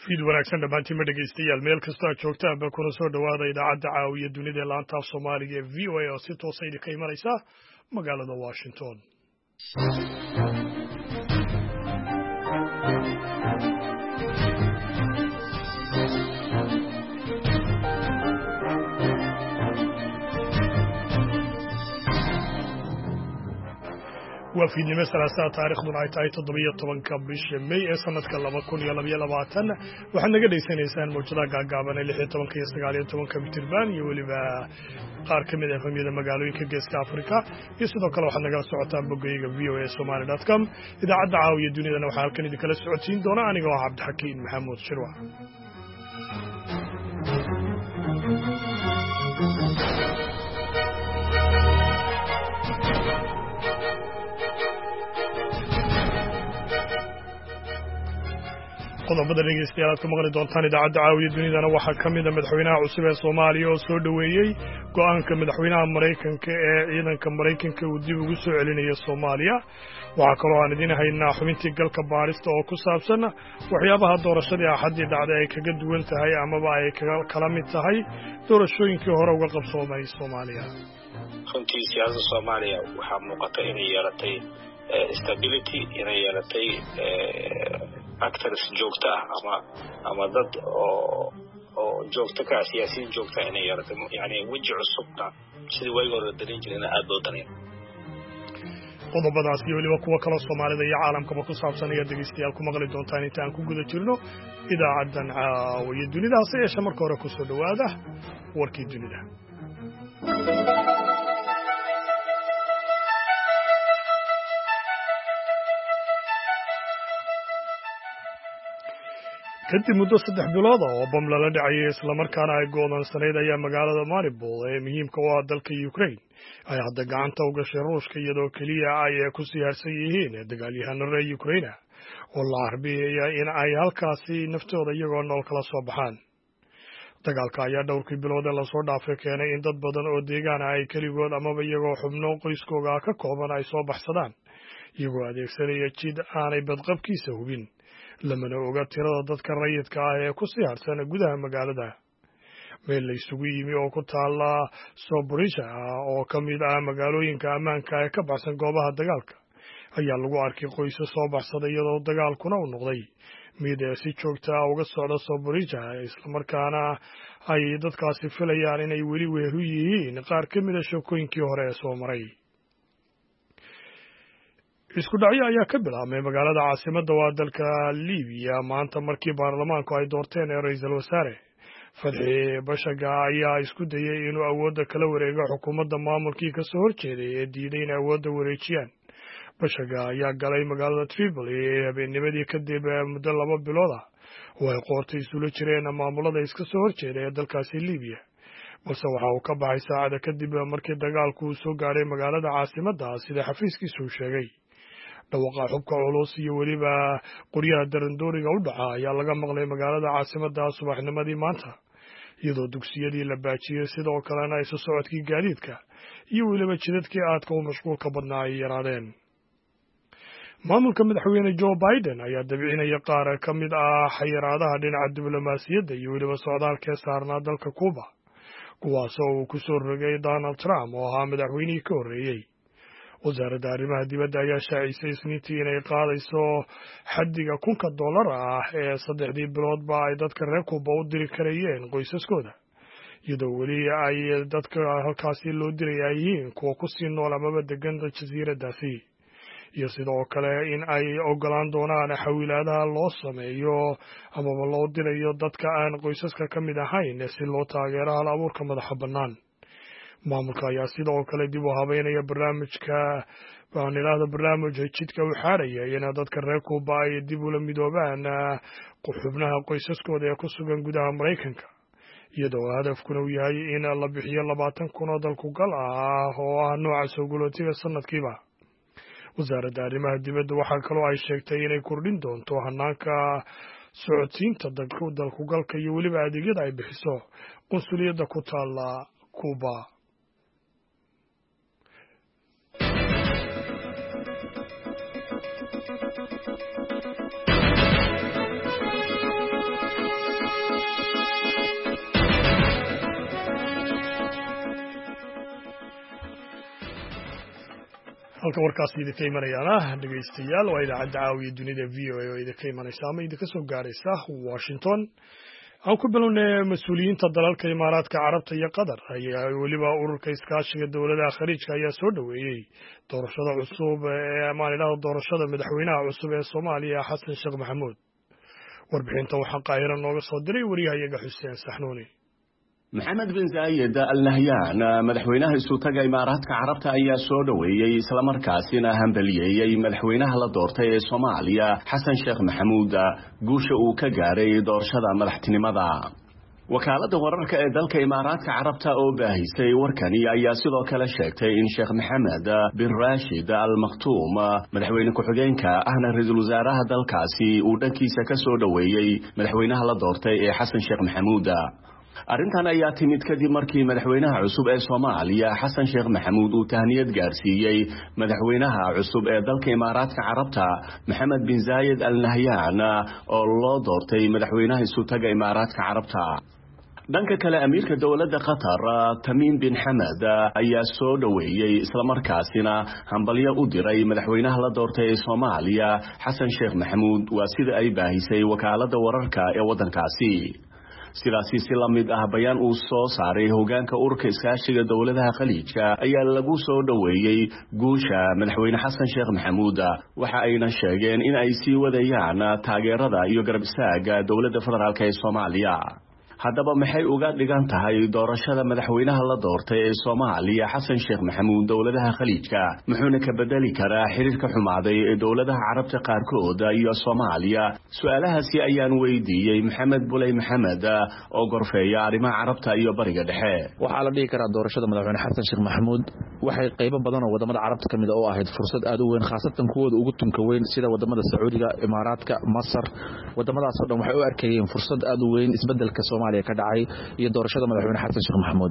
fiid wanaagsan dhammaantiinma dhegaystayaal meel kastoo aad joogtaan bal kuna soo dhowaada idaacadda caawiya dunida ee laanta af soomaaliga ee v o a oo si toosa idinka imanaysa magaalada washington. waa fiidnimo salaasaa taariikhduna ay tahay 17 bisha May ee sanadka 2022 waxaad naga dhaysanaysaan mowjadaha gaagaaban ee 16 iyo 19 mitirban iyo weliba qaar ka mid ah famiyada magaalooyinka geeska Afrika iyo sidoo kale waxaad nagala socotaan bogayga voasomali.com. idaacadda caawiya dunidana waxaa halkan idinkala socodsiin doona anigoo Cabdixakiin Maxamuud Shirwa. qodobada dhegeystayaal aad ku maqli doontaan idaacadda caawiya dunidana waxaa ka mid ah madaxweynaha cusub ee Soomaaliya oo soo dhaweeyay go'aanka madaxweynaha Mareykanka ee ciidanka Mareykanka uu dib ugu soo celinayo Soomaaliya. waxaa kaloo aan idin haynaa xubintii galka baarista oo ku saabsan waxyaabaha doorashadii axadii dhacday ay kaga duwan tahay amaba ay kala mid tahay doorashooyinkii hore uga qabsoomay Soomaaliya. runtii siyaasadda Soomaaliya waxaa muuqata inay yeelatay stability inay yeelatay actors joogta ama dad oo joogta ka siyaasiyiin joogta inay yeelatay yani waji cusubna sidii way hore dalin jireen aad loo danay. qodobadaas iyo weliba kuwa kale Soomaalida iyo caalamkaba ku saabsan ayaa dhegeystayaal ku maqli doontaan inta aan ku guda jirno idaacaddan caawiya dunida. hase yeeshee marka hore ku soo dhowaada warkii dunida. kadib muddo 3 bilood oo bam lala dhacay isla markaana ay go'doonayd ayaa magaalada Mariupol ee muhiimka u ah dalka Ukraine ay hadda gacanta u gashay Ruushka iyadoo kaliya ay ku siyaarsan yihiin dagaalyahanada Ukraine oo la arbiyay in ay halkaasi naftooda iyagoo nool kala soo baxaan. dagaalka ayaa dhowrkii bilood la soo dhaafay keenay in dad badan oo deegaan ay kaligood amaba iyagoo xubno qoyskooda ka kooban ay soo baxsadaan iyagoo adeegsanaya jid aanay badqabkiisa hubin. lamana oga tirada dadka rayidka ah ee ku siyaarsan gudaha magaalada. meel la isugu yimi oo ku taala Zaporizhzhia oo ka mid ah magaalooyinka ammaanka ee ka baxsan goobaha dagaalka ayaa lagu arkay qoysas soo baxsaday iyadoo dagaalkuna uu noqday mid si joogta ah uga socda Zaporizhzhia isla markaana ay dadkaasi filayaan inay weli weeru yihiin qaar ka mid ah shaqooyinkii hore ee soo maray. isku dhacyo ayaa ka bilaabmay magaalada caasimadda waa dalka Liibiya maanta markii baarlamaanku ay doorteen ra'iisul wasaare Fadhi Bashaga ayaa isku dayay inuu awoodda kala wareego xukuumadda maamulkii ka soo horjeeday ee diiday in awoodda wareejiyaan. Bashaga ayaa galay magaalada Tripoli habeennimadii kadib muddo 2 bilood ah oo ay qoortay isula jireen maamulada iska soo horjeeda ee dalkaasi Liibiya. balse waxa uu ka baxay saacada kadib markii dagaalku soo gaaray magaalada caasimadda sida xafiiskiisu sheegay. dhawaqa xubka culus iyo weliba qoryaha darandooriga u dhaca ayaa laga maqlay magaalada caasimadda subaxnimadii maanta iyadoo dugsiyadii la baajiyay sidoo kalena isu socodkii gaadiidka iyo weliba jidadkii aadka u mashquulka badnaa ay yaraadeen. maamulka madaxweyne Joe Biden ayaa dabcinaya qaar ka mid ah xayiraadaha dhinaca diblomaasiyadda iyo weliba socdaalka ee saarnaa dalka Cuba kuwaasoo uu ku soo rogay Donald Trump oo ahaa madaxweynihii ka horreeyay. wasaaradda arrimaha dibadda ayaa shaacisay Isniintii inay qaadayso xaddiga $1,000 ah ee 3 biloodba ay dadka reer Cuba u diri karayeen qoysaskooda iyadoo weli ay dadka halkaasi loo diraya yihiin kuwa ku sii nool amaba degan jasiiradaasi iyo sidoo kale in ay ogolaan doonaan xawilaadaha loo sameeyo amaba loo dirayo dadka aan qoysaska ka mid ahayn si loo taageero hal abuurka madaxa bannaan. maamulka ayaa sidoo kale dib u habeynaya barnaamijka jidka u xaaraya in dadka reer Cuba ay dib ula midoobaan xubnaha qoysaskooda ee ku sugan gudaha Mareykanka iyadoo hadafkuna uu yahay in la bixiyo 20,000 oo dalkugal ah oo ah nooca soo galootiga sanadkiiba. wasaaradda arrimaha dibadda waxaa kaloo ay sheegtay inay kordhin doonto hanaanka socodsiinta dalkugalka iyo weliba adeegyada ay bixiso qunsuliyadda ku taala Cuba. halka warkaasi idinka imanayaana dhegaystayaal waa idaacadda caawiya dunida VOA oo idinka imanaysa ama idinka soo gaaraysa Washington. aan ku bilownay mas'uuliyiinta dalalka Imaaraadka Carabta iyo Qatar ayaa weliba ururka iskaashiga dowladaha khaliijka ayaa soo dhaweeyay doorashada cusub ee maalinada doorashada madaxweynaha cusub ee Soomaaliya Xasan Sheekh Maxamuud. warbixinta waxaa qaahira nooga soo diray wariyahayaga Xuseen Saxnuuni. maxamed bin zaayed al nahyan madaxweynaha isu taga Imaaraadka Carabta ayaa soo dhaweeyay isla markaasina hambalyeeyay madaxweynaha la doortay ee Soomaaliya Xasan Sheekh Maxamuud guusha uu ka gaaray doorashada madaxtinimada. wakaaladda wararka ee dalka Imaaraadka Carabta oo baahisay warkani ayaa sidoo kale sheegtay in Sheekh Maxamed bin Rashid Al Maktoum madaxweyne ku-xigeenka ahna ra'iisul wasaaraha dalkaasi uu dhankiisa ka soo dhaweeyay madaxweynaha la doortay ee Xasan Sheekh Maxamuud. arrintan ayaa timid kadib markii madaxweynaha cusub ee Soomaaliya Xasan Sheekh Maxamuud uu tahniyad gaarsiiyay madaxweynaha cusub ee dalka Imaaraadka Carabta Maxamed bin Zaayed Al Nahyan oo loo doortay madaxweynaha isu taga Imaaraadka Carabta. dhanka kale amiirka dowladda Qatar Tamim bin Hamad ayaa soo dhaweeyay isla markaasina hambalyo u diray madaxweynaha la doortay ee Soomaaliya Xasan Sheekh Maxamuud waa sida ay baahisay wakaaladda wararka ee waddankaasi. sidaasi si la mid ah bayaan uu soo saaray hogaanka ururka iskaashiga dowladaha khaliijka ayaa lagu soo dhaweeyay guusha madaxweyne Xasan Sheekh Maxamuud waxa ayna sheegeen in ay sii wadayaan taageerada iyo garab istaaga dowladda federaalk ee Soomaaliya. haddaba maxay uga dhigan tahay doorashada madaxweynaha la doortay ee Soomaaliya Xasan Sheekh Maxamuud dowladaha khaliijka muxuuna ka bedeli karaa xiriirka xumaaday ee dowladaha Carabta qaarkood iyo Soomaaliya? su'aalahaasi ayaan weydiiyay Maxamed Bulay Maxamed oo gorfeeya arrimaha Carabta iyo Bariga Dhexe. waxaa la dhihi karaa doorashada madaxweyne Xasan Sheekh Maxamuud waxay qaybo badan oo wadamada Carabta kamid ah oo ahayd fursad aad u weyn khaasatan kuwooda ugu tunka weyn sida wadamada Sacuudiga, Imaaraadka, Masar. wadamadaas oo dhan waxay u arkayeen fursad aad u weyn isbedelka Soomaaliya ka dhacay iyo doorashada madaxweyne Xasan Sheekh Maxamuud.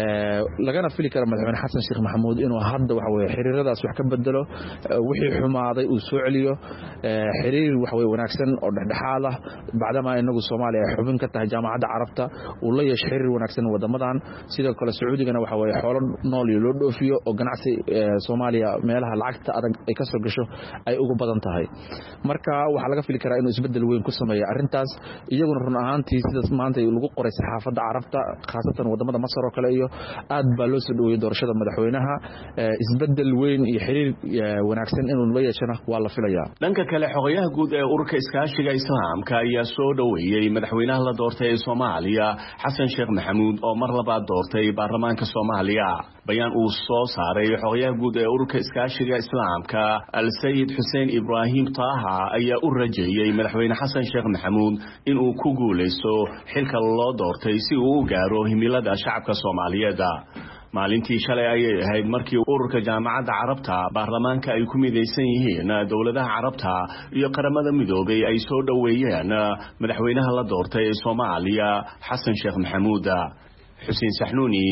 lagana fili karo madaxweyne Xasan Sheekh Maxamuud inuu hadda waxa weeye xiriiradaas wax ka bedelo wixii xumaaday uu soo celiyo xiriir wax weeye wanaagsan oo dhexdhexaad ah bacdama inagu Soomaaliya ay xubin ka tahay jaamacadda Carabta uu la yeesho xiriir wanaagsan wadamadan. sidoo kale Sacuudigana waxa weeye xoolo nool iyo loo dhoofiyo oo ganacsi Soomaaliya meelaha lacagta adag ay ka soo gasho ay ugu badan tahay. marka waxa laga fili karaa inuu isbedel weyn ku sameeyo arrintaas iyaguna run ahaantii sidaas maanta lagu qoray saxaafadda Carabta khaasatan wadamada Masar oo kale iyo aad baa loo soo dhaweeyay doorashada madaxweynaha isbedel weyn iyo xiriir wanaagsan inuu la yeeshana waa la filayaa. dhanka kale xogayaha guud ee ururka iskaashiga Islaamka ayaa soo dhaweeyay madaxweynaha la doortay ee Soomaaliya Xasan Sheekh Maxamuud oo mar labaad doortay baarlamaanka Soomaaliya. bayaan uu soo saaray xogayaha guud ee ururka iskaashiga Islaamka Al-Sayid Hussein Ibrahim Taha ayaa u rajeeyay madaxweyne Xasan Sheekh Maxamuud inuu ku guuleysto xilka loo doortay si uu u gaaro himilada shacabka Soomaaliyeed. maalintii shalay ayay ahayd markii ururka jaamacadda Carabta baarlamaanka ay ku midaysan yihiin dowladaha Carabta iyo qaramada midoobay ay soo dhaweeyeen madaxweynaha la doortay ee Soomaaliya Xasan Sheekh Maxamuud. Xuseen Saxnuuni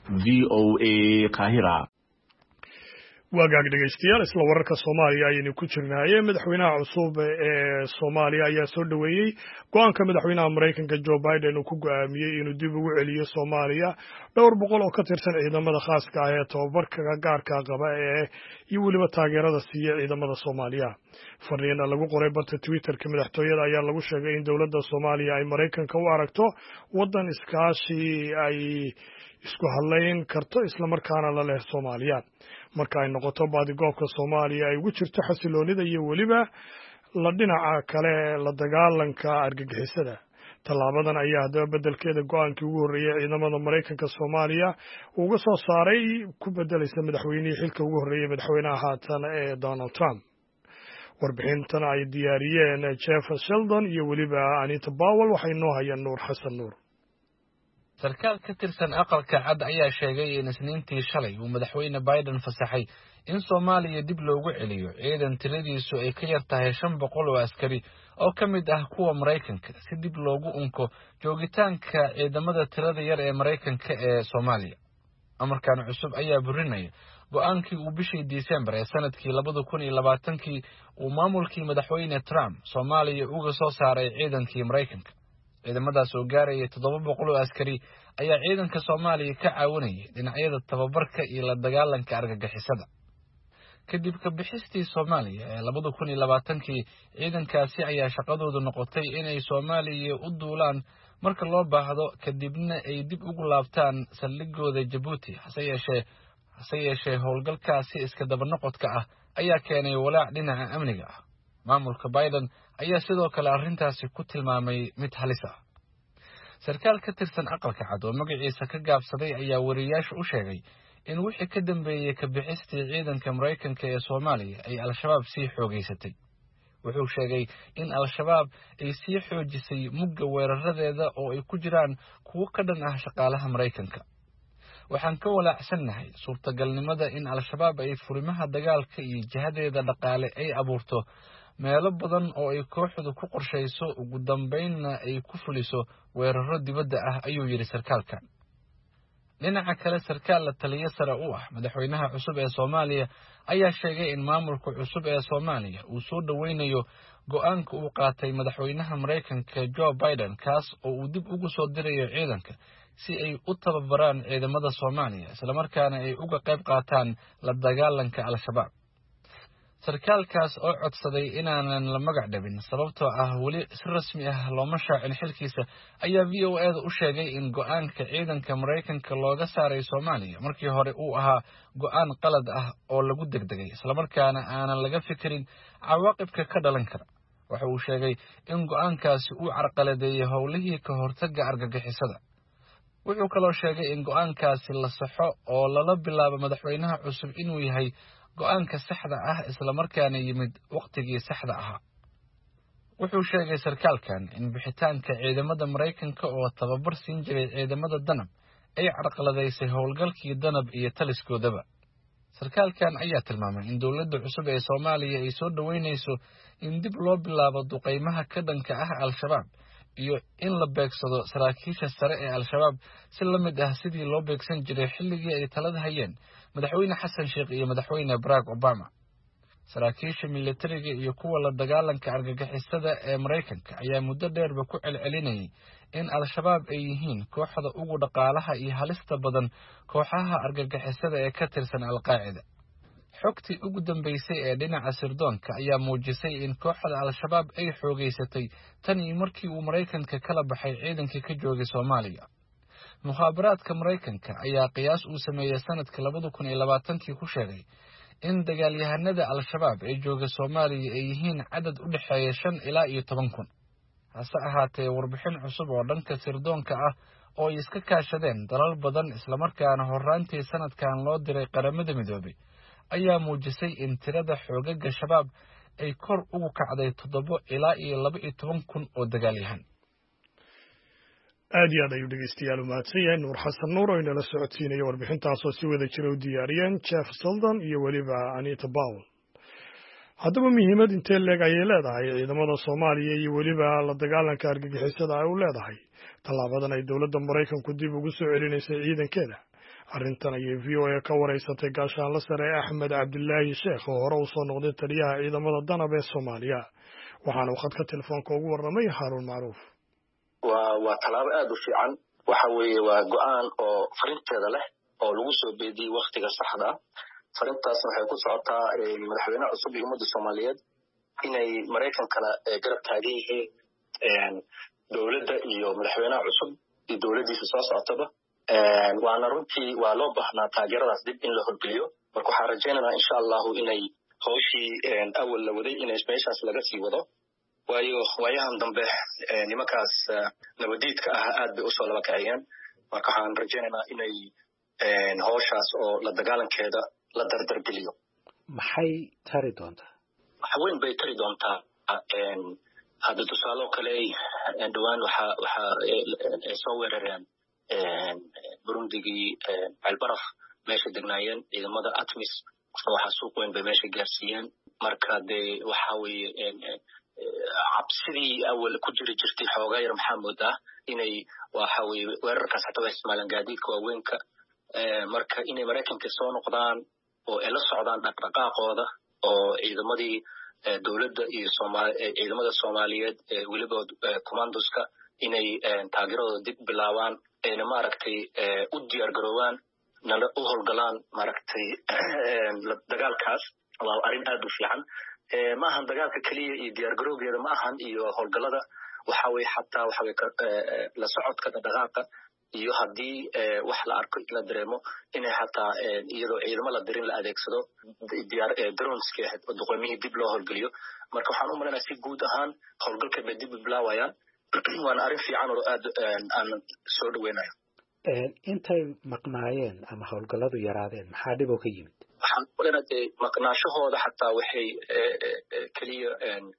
VOA Qaahira. waagaag dhegaystayaal isla wararka Soomaaliya ayaynu ku jirnaayeen madaxweynaha cusub ee Soomaaliya ayaa soo dhaweeyay go'aanka madaxweynaha Mareykanka Joe Biden uu ku go'aamiyay inuu dib ugu celiyo Soomaaliya 200 oo ka tirsan ciidamada khaaska ah ee tababarka gaarka qaba ee iyo waliba taageerada siiya ciidamada Soomaaliya. fariin lagu qoray barta Twitter-ka madaxtooyada ayaa lagu sheegay in dowladda Soomaaliya ay Mareykanka u aragto wadan iskaashi ay isku halayn karto isla markaana la leh Soomaaliya marka ay noqoto baadigoobka Soomaaliya ay ugu jirto xasiloonida iyo waliba la dhinaca kale la dagaalanka argagixisada. tallaabadan ayaa hadaba bedelkeeda go'aankii ugu horreeyay ciidamada Mareykanka Soomaaliya uga soo saaray ku bedelaysa madaxweynihii xilka ugu horreeyay madaxweynaha haatan ee Donald Trump. warbixintan ay diyaariyeen Jeff Sheldon iyo waliba Anita Powell waxay noo hayaan Nuur Xasan Nuur. sarkaal ka tirsan aqalka cad ayaa sheegay in isniintii shalay uu madaxweyne Biden fasaxay in Soomaaliya dib loogu celiyo ciidan tiradiisu ay ka yar tahay 500 oo askari oo ka mid ah kuwa Mareykanka si dib loogu unko joogitaanka ciidamada tirada yar ee Mareykanka ee Soomaaliya. amarkan cusub ayaa burinaya go'aankii uu bishii December ee sanadkii 2020 uu maamulkii madaxweyne Trump Soomaaliya uga soo saaray ciidankii Mareykanka. ciidamadaas oo gaaraya 700 oo askari ayaa ciidanka Soomaaliya ka caawinayay dhinacyada tababarka iyo la dagaalanka argagixisada. kadib ka bixistii Soomaaliya ee 2020 ciidankaasi ayaa shaqadoodu noqotay inay Soomaaliya u duulaan marka loo baahdo kadibna ay dib ugu laabtaan saldhigooda Djibouti hase yeeshee howlgalkaasi iska daba noqodka ah ayaa keenay walaac dhinaca amniga ah. Maamulka Biden ayaa sidoo kale arrintaasi ku tilmaamay mid halis ah. Sarkaal ka tirsan aqalka cad oo magaciisa ka gaabsaday ayaa wariyaasha u sheegay in wixii ka dambeeyay ka bixistii ciidanka Mareykanka ee Soomaaliya ay Al-Shabaab sii xoogeysatay. Wuxuu sheegay in Al-Shabaab ay sii xoojisay mugga weeraradeeda oo ay ku jiraan kuwo ka dhan ah shaqaalaha Mareykanka. Waxaan ka walaacsanahay suurtagalnimada in Al-Shabaab ay furimaha dagaalka iyo jihadeeda dhaqaale ay abuurto meelo badan oo ay kooxdu ku qorshayso ugu dambeynna ay ku fuliso weeraro dibadda ah ayuu yiri sarkaalkan. Dhinaca kale sarkaal la taliye sare u ah madaxweynaha cusub ee Soomaaliya ayaa sheegay in maamulka cusub ee Soomaaliya uu soo dhaweynayo go'aanka uu qaatay madaxweynaha Mareykanka Joe Biden kaas oo uu dib ugu soo dirayo ciidanka si ay u tababaraan ciidamada Soomaaliya isla markaana ay uga qayb qaataan la dagaalanka Al-Shabaab. Sarkaalkaas oo codsaday inaanan la magac dhabin sababtoo ah weli si rasmi ah looma shaacin xilkiisa ayaa VOA u sheegay in go'aanka ciidanka Mareykanka looga saaray Soomaaliya markii hore uu ahaa go'aan qalad ah oo lagu degdegay isla markaana aanan laga fikirin cawaaqibka ka dhalan kara. Waxa uu sheegay in go'aankaasi uu carqaladeeyay howlihii ka hortagga argagixisada. Wuxuu kaloo sheegay in go'aankaasi la saxo oo lala bilaabo madaxweynaha cusub inuu yahay go'aanka saxda ah isla markaana yimid waqtigii saxda ahaa. Wuxuu sheegay sarkaalkan in bixitaanka ciidamada Mareykanka oo tababar siin jiray ciidamada Danab ay carqaladeysay howlgalkii Danab iyo taliskoodaba. Sarkaalkan ayaa tilmaamay in dowladda cusub ee Soomaaliya ay soo dhaweynayso in dib loo bilaabo duqeymaha ka dhanka ah Al-Shabaab iyo in la beegsado saraakiisha sare ee Al-Shabaab si la mid ah sidii loo beegsan jiray xilligii ay talada hayeen madaxweyne Xasan Sheekh iyo madaxweyne Barack Obama. Saraakiisha militariga iyo kuwa la dagaalanka argagixisada ee Mareykanka ayaa muddo dheerba ku celcelinayay in Al-Shabaab ay yihiin kooxda ugu dhaqaalaha iyo halista badan kooxaha argagixisada ee ka tirsan Al-Qaacida. Xogtii ugu dambeysay ee dhinaca sirdoonka ayaa muujisay in kooxda Al-Shabaab ay xoogeysatay tan iyo markii uu Mareykanka kala baxay ciidankii ka joogay Soomaaliya. Mukhaabaraadka Mareykanka ayaa qiyaas uu sameeyay sanadka 2020 ku sheegay in dagaalyahanada Al-Shabaab ee jooga Soomaaliya ay yihiin cadad u dhaxeeya 5 ilaa 10,000. Hase ahaatee warbixin cusub oo dhanka sirdoonka ah oo ay iska kaashadeen dalal badan isla markaana horraantii sanadkan loo diray qaramada midoobay ayaa muujisay in tirada xoogagga shabaab ay kor ugu kacday 7 ilaa 12,000 oo dagaalyahan. aad iyo aad ayuu dhegeystayaal u mahadsan yahay Nuur Xasan Nuur oo inala socodsiinaya warbixintaasoo si wada jira u diyaariyeen Jeff Selden iyo weliba Anita Powell. haddaba muhiimad intee leeg ayay leedahay ciidamada Soomaaliya iyo weliba la dagaalanka argagixisada ay u leedahay tallaabadan ay dowladda Mareykanku dib ugu soo celinaysay ciidankeeda? arrintan ayay VOA ka wareysatay gaashaanle sare Axmed Cabdilaahi Sheekh oo hore u soo noqday taliyaha ciidamada Danab ee Soomaaliya, waxaana uu khadka telefoonka ugu warramay Haruun Macruuf. waa talaabo aad u fiican. waxa weeye waa go'aan oo farinteeda leh oo lagu soo beediyay waqtiga saxda ah. farintaasna waxay ku socotaa madaxweynaha cusub ee ummadda Soomaaliyeed inay Mareykankana garab taagan yihiin dowladda iyo madaxweynaha cusub iyo dowladdiisa soo socotaba. waana runtii waa loo baahnaa taageeradaas dib in la horgeliyo. marka waxaan rajaynaynaa insha allahu inay hawshii awal la waday inay meeshaas laga sii wado, waayo waayahan dambe nimankaas nabadiidka ah aad bay usoo laba kacayeen. marka waxaan rajaynaynaa inay hawshaas oo la dagaalankeeda la dardargeliyo. maxay tari doontaa? wax weyn bay tari doontaa. hadda tusaale oo kale dhowaan waxaa soo weerareen burundigii ceelbaraf meesha degnaayeen ciidamada ATMIS. waxaa suuq weyn bay meesha gaarsiiyeen. marka dee waxa weeye cabsidii awal ku jiri jirtay xoogaa yar maxaa moodaa inay waxa weeye weerarkaas xataa waa isticmaalaan gaadiidka waaweynka. marka inay Mareykanka soo noqdaan oo ay la socdaan dhaqdhaqaaqooda oo ciidamadii dowladda iyo ciidamada Soomaaliyeed weliba commandoska inay taageeradooda dib bilaabaan ayna maaragtay u diyaar garoobaan nala u howlgalaan maaragtay dagaalkaas waa arrin aad u fiican ma ahan dagaalka keliya iyo diyaargarowgeeda ma ahan iyo howlgallada waxa weye xataa waxa weye la socodka dhaqaaqa iyo haddii wax la arko la dareemo inay xataa iyadoo ciidamo la dirin la adeegsado droneski ahayd oo duqoymihii dib loo howlgeliyo marka waxaan u malaynayaa si guud ahaan howlgalka bay dib u bilaawayaan waana arrin fiican oo aad aan soo dhaweynayo intay maqnaayeen ama howlgalladu yaraadeen maxaa dhib oo ka yimid waxaan u malaynayaa dee maqnaashahooda xataa waxay keliya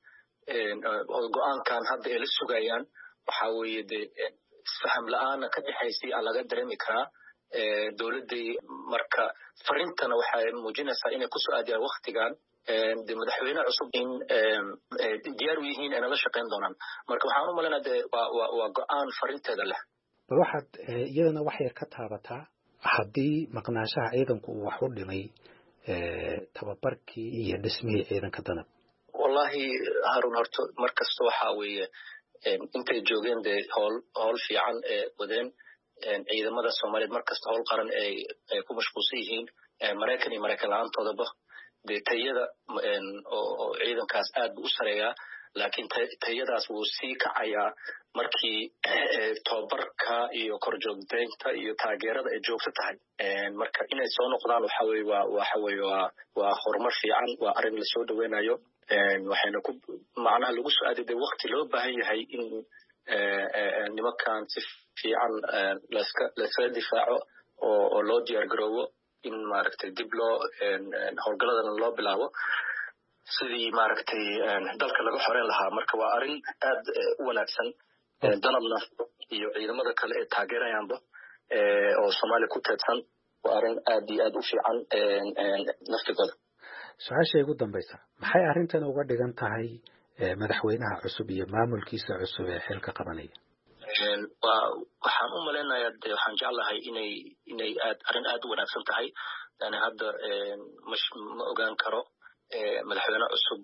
go-aankan hadda ay la sugayaan waxa weeye dee isfaham la-aana ka dhexaysay aa laga dareemi karaa dowladday marka farintana waxay muujinaysaa inay kusoo aadiyaan waktigan de madaxweyne cusub in diyaar u yihiin ayna la shaqayn doonaan marka waxaan u malaynayaa de waa go-aan farinteeda leh bal waxaad iyadana wax yar ka taabataa haddii maqnaashaha ciidanku uu wax u dhimay tababarkii iyo dhismihii ciidanka danab wallahi harun horto mar kasta waxa weeye intay joogeen dee howl fiican wadeen ciidamada soomaaliyeed mar kasta howl qaran ay ku mashquulsan yihiin maraykan iyo maraykan la-aantoodaba dee tayada oo ciidankaas aad buu u sareeyaa laakiin tayadaas wuu sii kacayaa markii tababarka iyo korjoogteynta iyo taageerada ay joogto tahay marka inay soo noqdaan waa horumar fiican waa arrin lasoo dhaweynayo waxayna ku macnaha lagu soo aadiday wakti loo baahan yahay in nimankan si fiican layskala difaaco oo loo diyaar garoobo in maaragtay dib loo howlgaladana loo bilaabo sidii maaragtay dalka laga xoreyn lahaa marka waa arrin aad u wanaagsan danabna iyo ciidamada kale ee taageerayaanba oo soomaaliya ku teedsan waa arrin aad iyo aad u fiican naftigooda su-aasha ugu dambaysa maxay arrintan uga dhigan tahay madaxweynaha cusub iyo maamulkiisa cusub ee xilka qabanaya waxaan u malaynayaa de waxaan jeclahay inay arrin aad u wanaagsan tahay yani hadda ma ogaan karo madaxweyne cusub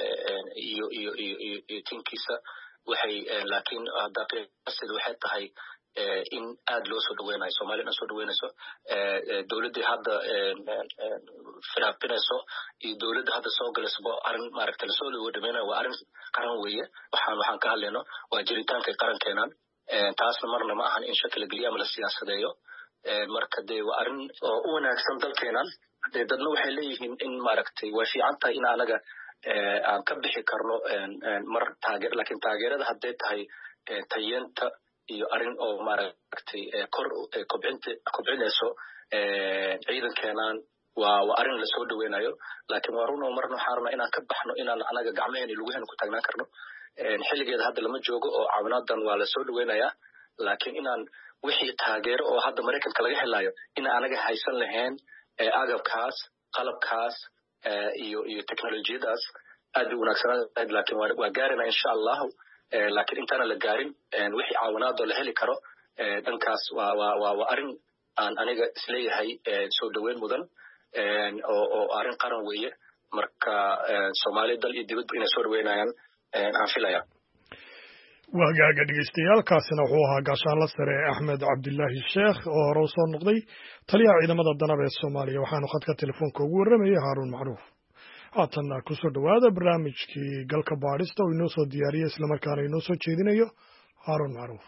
iyo tinkiisa waxay laakiin hadda qiyaasteedu waxay tahay in aad loo soo dhaweynayo soomaaliyana soo dhaweynayso dowladdii hadda firaaqinayso iyo dowladda hadda soo galaysoba arrin maaragta lasoo dhamaynayo waa arrin qaran weeye waxaan ka hadlayno waa jiritaankay qarankeenan taasna marna ma ahan in shaki la geliyo ama la siyaasadeeyo marka dee waa arrin oo u wanaagsan dalkeenan dee dadna waxay leeyihiin in maaragtay way fiican tahay in anaga aan ka bixi karno mar taageer laakiin taageerada hadday tahay tayeenta iyo arrin oo maaragtay kor kobcinayso ciidankeenan waa arrin lasoo dhaweynayo laakiin waa run oo marna waxaan rabnaa inaan ka baxno inaan anaga gacmaheen iyo lugaheena ku taagnaan karno xilligeeda hadda lama joogo oo caawinaadan waa lasoo dhaweynayaa laakiin inaan wixii taageero oo hadda maraykanka laga helayo inaan anaga haysan lahayn agabkaas qalabkaas iyo teknolojiyadaas aad bay wanaagsanaayd laakiin waa gaarina insha allahu laakiin intaana la gaarin wixii caawinaadoo la heli karo dhankaas waa arrin aan aniga isleeyahay soo dhaweyn mudan oo arrin qaran weeye marka soomaaliya dal iyo dibadba inay soo dhaweynayaan aan filaya waagaaga dhegeystayaaalkaasina wuxuu ahaa gaashaanla sare axmed cabdilaahi sheekh oo hore u soo noqday taliyaha ciidamada danab ee soomaaliya waxaanu khadka telefoonka ugu warramayay haaruun macruuf haatanna kusoo dhowaada barnaamijkii galka baadhista oo inoo soo diyaariyey islamarkaana inoo soo jeedinayo haaruun macruuf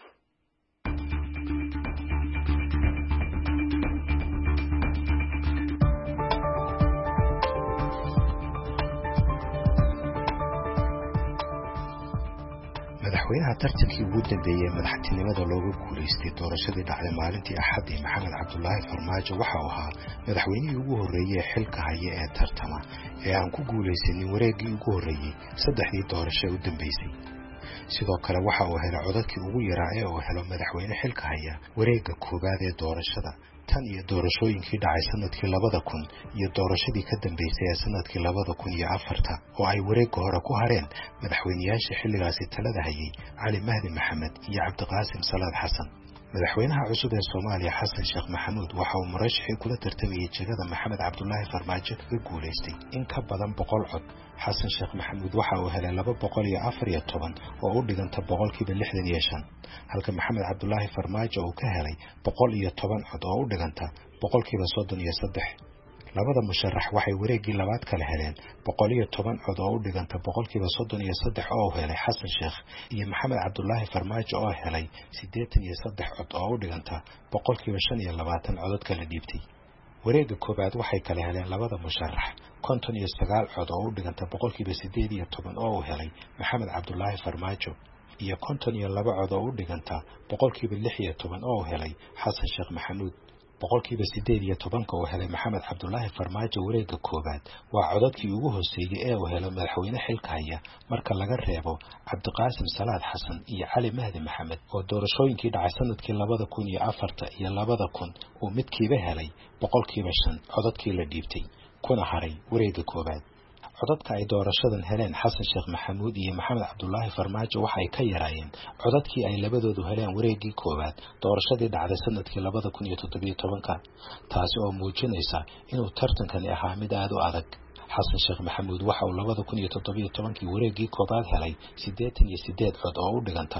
madaxweynaha tartankii ugu dambeeyey madaxtinimada looga guulaystay doorashadii dhacday maalintii axaddii maxamed cabdulaahi farmaajo waxa uu ahaa madaxweynihii ugu horreeyey ee xilka haya ee tartama ee aan ku guulaysanin wareeggii ugu horreeyey saddexdii doorasho ee u dambeysay sidoo kale waxa uu helay codadkii ugu yaraa ee uu helo madaxweyne xilka haya wareegga koowaad ee doorashada tan iyo doorashooyinkii dhacay sanadkii 2000 iyo doorashadii ka dambeysay ee sanadkii 2004 oo ay wareegga hore ku hareen madaxweynayaashii xilligaasi talada hayay cali mahdi maxamed iyo cabdiqaasim salaad xasan madaxweynaha cusub ee Soomaaliya Xasan Sheekh Maxamuud waxa uu murashaxii kula tartamayay jagada Maxamed Cabdullaahi Farmaajo ka guuleystay in ka badan 100 cod Xasan Sheekh Maxamuud waxa uu helay 214 oo u dhiganta 65% halka Maxamed Cabdullaahi Farmaajo uu ka helay 110 cod oo u dhiganta 33%. labada musharax waxay wareegii labaad kala heleen 110 cod oo u dhiganta 33% oo helay xasan sheekh iyo maxamed cabdulaahi farmaajo oo helay 83 cod oo u dhiganta 25% codadka la dhiibtay. wareegga koobaad waxay kala heleen labada musharax 59 cod oo u dhiganta 18% oo helay maxamed cabdulaahi farmaajo iyo 52 cod oo u dhiganta 16% oo helay xasan sheekh maxamuud. 18% oo helay maxamed cabdulaahi farmaajo wareegga koobaad waa codadkii ugu hooseeyay ee uu helay madaxweyne xilka haya marka laga reebo cabdiqaasim salaad xasan iyo cali mahdi maxamed oo doorashooyinkii dhacay sanadkii 2004 iyo 2000 uu midkiiba helay 5% codadkii la dhiibtay kuna haray wareegga koobaad. codadka ay doorashadan heleen xasan sheekh maxamuud iyo maxamed cabdulaahi farmaajo waxay ka yaraayeen codadkii ay labadoodu heleen wareeggii koobaad doorashadii dhacday sanadkii 2017 taasi oo muujinaysa inuu tartankani ahaa mid aad u adag. xasan sheekh maxamuud waxa uu 2017 wareeggii koobaad helay 88 cod oo u dhiganta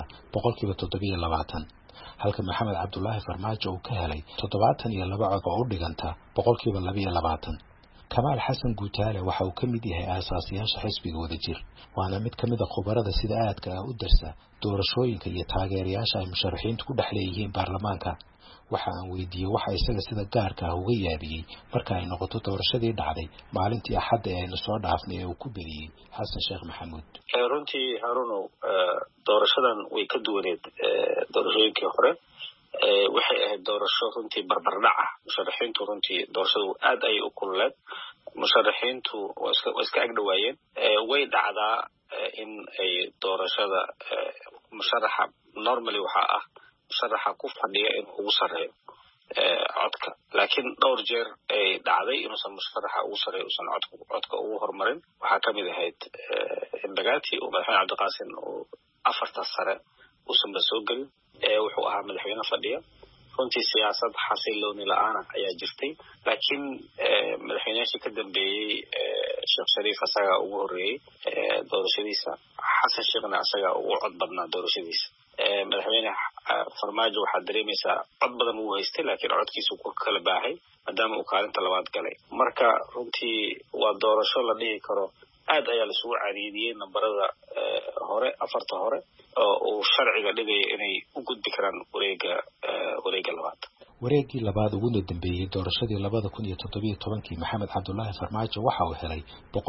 7%, halka maxamed cabdulaahi farmaajo uu ka helay 72 cod oo u dhiganta 2%. kamaal xasan guutaale waxa uu ka mid yahay aasaasiyaasha xisbiga Wadajir, waana mid ka mid ah khubarada sida aadka ah u darsa doorashooyinka iyo taageerayaasha ay musharaxiintu ku dhexleeyihiin baarlamaanka. waxa aan weydiiyey waxa isaga sida gaarka ah uga yaabiyey marka ay noqoto doorashadii dhacday maalintii Axad ee aynu soo dhaafnay ee uu ku beriyey xasan sheekh maxamuud. runtii Harunow, doorashadan way ka duwaneed doorashooyinkii hore. waxay ahayd doorasho runtii barbardhac ah. musharaxiintu runtii doorashadu aad ay u kululeed. musharaxiintu waa iska agdhawaayeen. way dhacdaa in ay doorashada musharaxa normally waxaa ah musharaxa ku fadhiya in ugu sareeyo codka, laakiin dhowr jeer ay dhacday inuusan musharaxa ugu sareeyo uusan codka ugu horumarin. waxaa kamid ahayd Embagati oo madaxweyne cabdiqaasim oo 4 sare uusan ba soo gelin. wuxuu ahaa madaxweyne fadhiya. runtii siyaasad xasilooni la'aan ayaa jirtay, laakiin madaxweynayaashii ka dambeeyey Sheekh Shariif asaga ugu horeeyay doorashadiisa, xasan sheekhna asaga ugu cod badnaa doorashadiisa. madaxweyne farmaajo waxaa dareemaysaa cod badan uu haystay, laakiin codkiisu ku kala baahay maadaama uu kaalinta labaad galay. marka runtii waa doorasho la dhihi karo aad ayaa lasugu cariidiyey nambarada hore 4 hore oo uu sharciga dhigaya inay u gudbi karaan wareegga labaad. wareeggii labaad ugu dambeeyay doorashadii 2017 maxamed cabdulaahi farmaajo waxa uu helay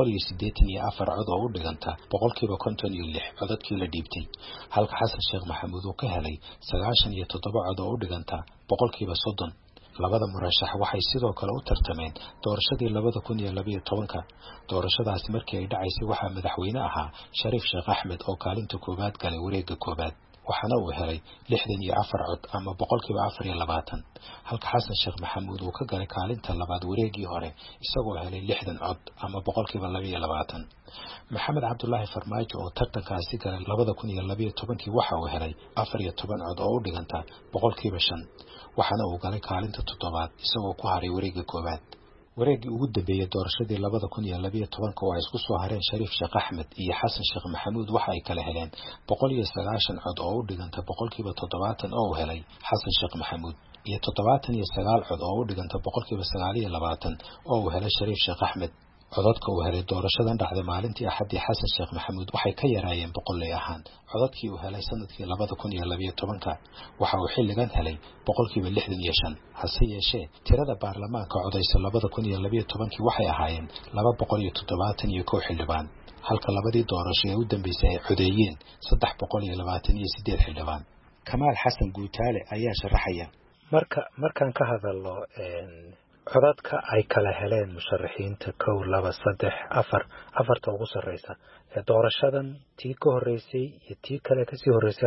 184 cod oo u dhiganta 56% codadkii la dhiibtay, halka xasan sheekh maxamuud uu ka helay 97 cod oo u dhiganta 30%. labada murashax waxay sidoo kale u tartameen doorashadii 2012. doorashadaasi markii ay dhacaysay waxaa madaxweyne ahaa Shariif Sheekh Axmed oo kaalinta koobaad galay wareegga koobaad, waxaana uu helay 64 cod ama 4%, halka xasan sheekh maxamuud uu ka galay kaalinta labaad wareeggii hore isagoo helay 60 cod ama 2%. maxamed cabdulaahi farmaajo oo tartankaasi galay 2012 waxa uu helay 14 cod oo u dhiganta 5%, waxaana uu galay kaalinta 7aad isagoo ku haray wareegga koobaad. wareeggii ugu dambeeyay doorashadii 2012 oo ay isku soo hareen Shariif Sheekh Axmed iyo xasan sheekh maxamuud waxa ay kala heleen 190 cod oo u dhiganta 70% oo helay xasan sheekh maxamuud iyo 79 cod oo u dhiganta 29% oo helay Shariif Sheekh Axmed. codadka uu helay doorashadan dhacday maalintii Axad xasan sheekh maxamuud waxay ka yaraayeen boqolley ahaan codadkii uu helay sanadkii 2012. waxa uu xilligan helay 65%. hase yeeshee tirada baarlamaanka codaysa 2012 waxay ahaayeen 271 xildhibaan, halka labadii doorasho ee u dambeysay ay codeeyeen 328 xildhibaan. kamaal xasan guutaale ayaa sharaxaya. markaan ka hadalno codadka ay kala heleen musharaxiinta 1 2 3 4 afarta ugu sareysa doorashadan tii ka horeysay iyo tii kale ka sii horeysay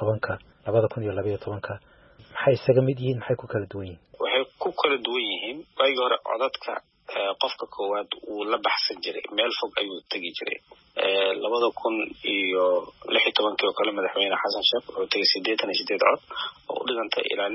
2012 maxay isaga mid yihiin, maxay ku kala duwan yihiin? waxay ku kala duwan yihiin waagii hore codadka qofka koowaad uu la baxsan jiray, meel fog ayuu tagi jiray. 2016 oo kale madaxweyne xasan sheekh wuxuu tagay 88 cod oo u dhiganta ilaa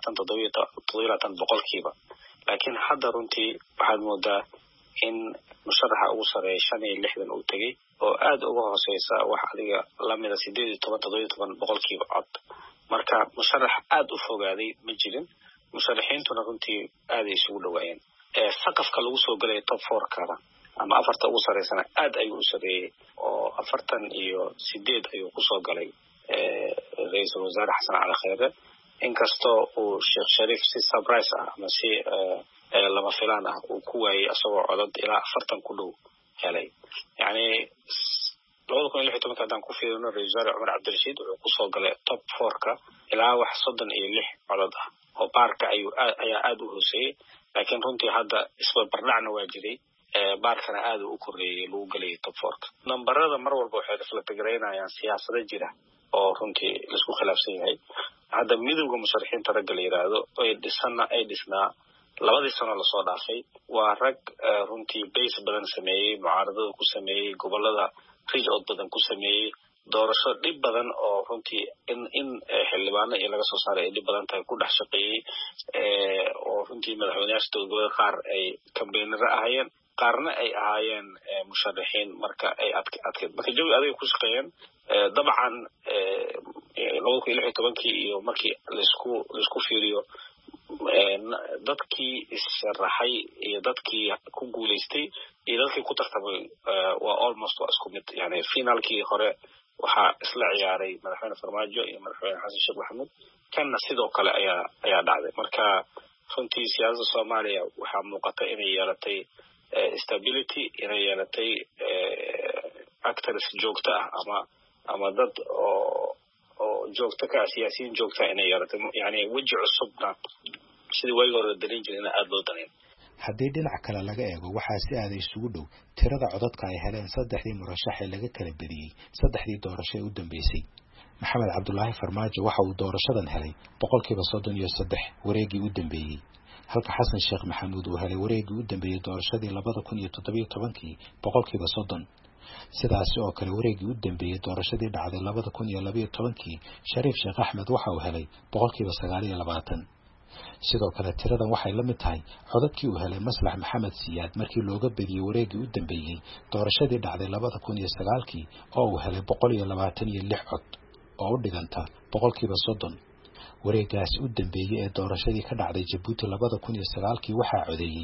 26 laakiin hadda runtii waxaad moodaa in musharaxa ugu sareeya 65 uu tagay oo aad uga hooseysa wax adiga lamida 17 cod. marka musharax aad u fogaaday ma jirin. musharaxiintuna runtii aad ay isugu dhawaayeen. saqafka lagu soo galay top 4-kana ama afarta ugu sareysana aad ayuu u sareeyay oo 48 ayuu ku soo galay ra'iisul wasaare Xasan Cali Khayre inkastoo uu Sheekh Shariif si surprise ah ama si lama filaan ah uu ku waayay asagoo codad ilaa 40 ku dhow helay yani 2016 hadaan ku fiirino ra'iisul wasaare Cumar Cabdirashiid wuxuu ku soo galay top 4-ka ilaa wax 36 codad ah oo baarka ayaa aad u hooseeyay laakiin runtii hadda isbarbardhacna waa jiray baarkana aad u koreeyay lagu galay top 4-ka nambarada mar walba waxay reflect gareynayaan siyaasada jira oo runtii la isku khilaafsan yahay hadda midowga musharaxiinta rag la yiraahdo ay dhisnaa labadii sano la soo dhaafay waa rag runtii base badan sameeyay mucaaradada ku sameeyay gobolada rijod badan ku sameeyay doorasho dhib badan oo runtii in xildhibaano iyo laga soo saaray dhib badan tahay ku dhex shaqeeyay oo runtii madaxweynayaasha dowladda qaar ay campaigner ahaayeen qaarna ay ahaayeen musharaxiin marka ay adkeed marka jawi adag ku shaqeeyeen dabcan 2016 iyo markii la isku fiiriyo dadkii israxay iyo dadkii ku guuleystay iyo dadkii ku tartamay waa almost isku mid yani finalkii hore waxa isla ciyaaray madaxweyne Farmaajo iyo madaxweyne Xasan Sheekh Maxamuud kana sidoo kale ayaa dhacday marka runtii siyaasadda Soomaaliya waxa muuqata inay yeelatay stability inay yeelatay actors joogta ah ama dad oo joogta ka siyaasiyiin joogta inay yeelatay yani waji cusubna sidii way hore darin jireen aad loo dareemay haddii dhinac kale laga eego waxaa si aad isugu dhow tirada codadka ay heleen saddexdii murashax ee laga kala badiyay saddexdii doorasho ee u dambeysay Maxamed Cabdullaahi Farmaajo waxa uu doorashadan helay 33% wareegii u dambeeyay halka Xasan Sheekh Maxamuud uu helay wareegii u dambeeyay doorashadii 2017 30% sidaas oo kale wareegii u dambeeyay doorashadii dhacday 2012 Shariif Sheekh Axmed waxa uu helay 29% sidoo kale tiradan waxay la mid tahay codadkii uu helay Maslax Maxamed Siyaad markii looga badiyay wareegii u dambeeyay doorashadii dhacday 2009 oo uu helay 126 cod oo u dhiganta 30%. wareegaas u dambeeyay ee doorashadii ka dhacday Djibouti 2009 waxaa codeeyay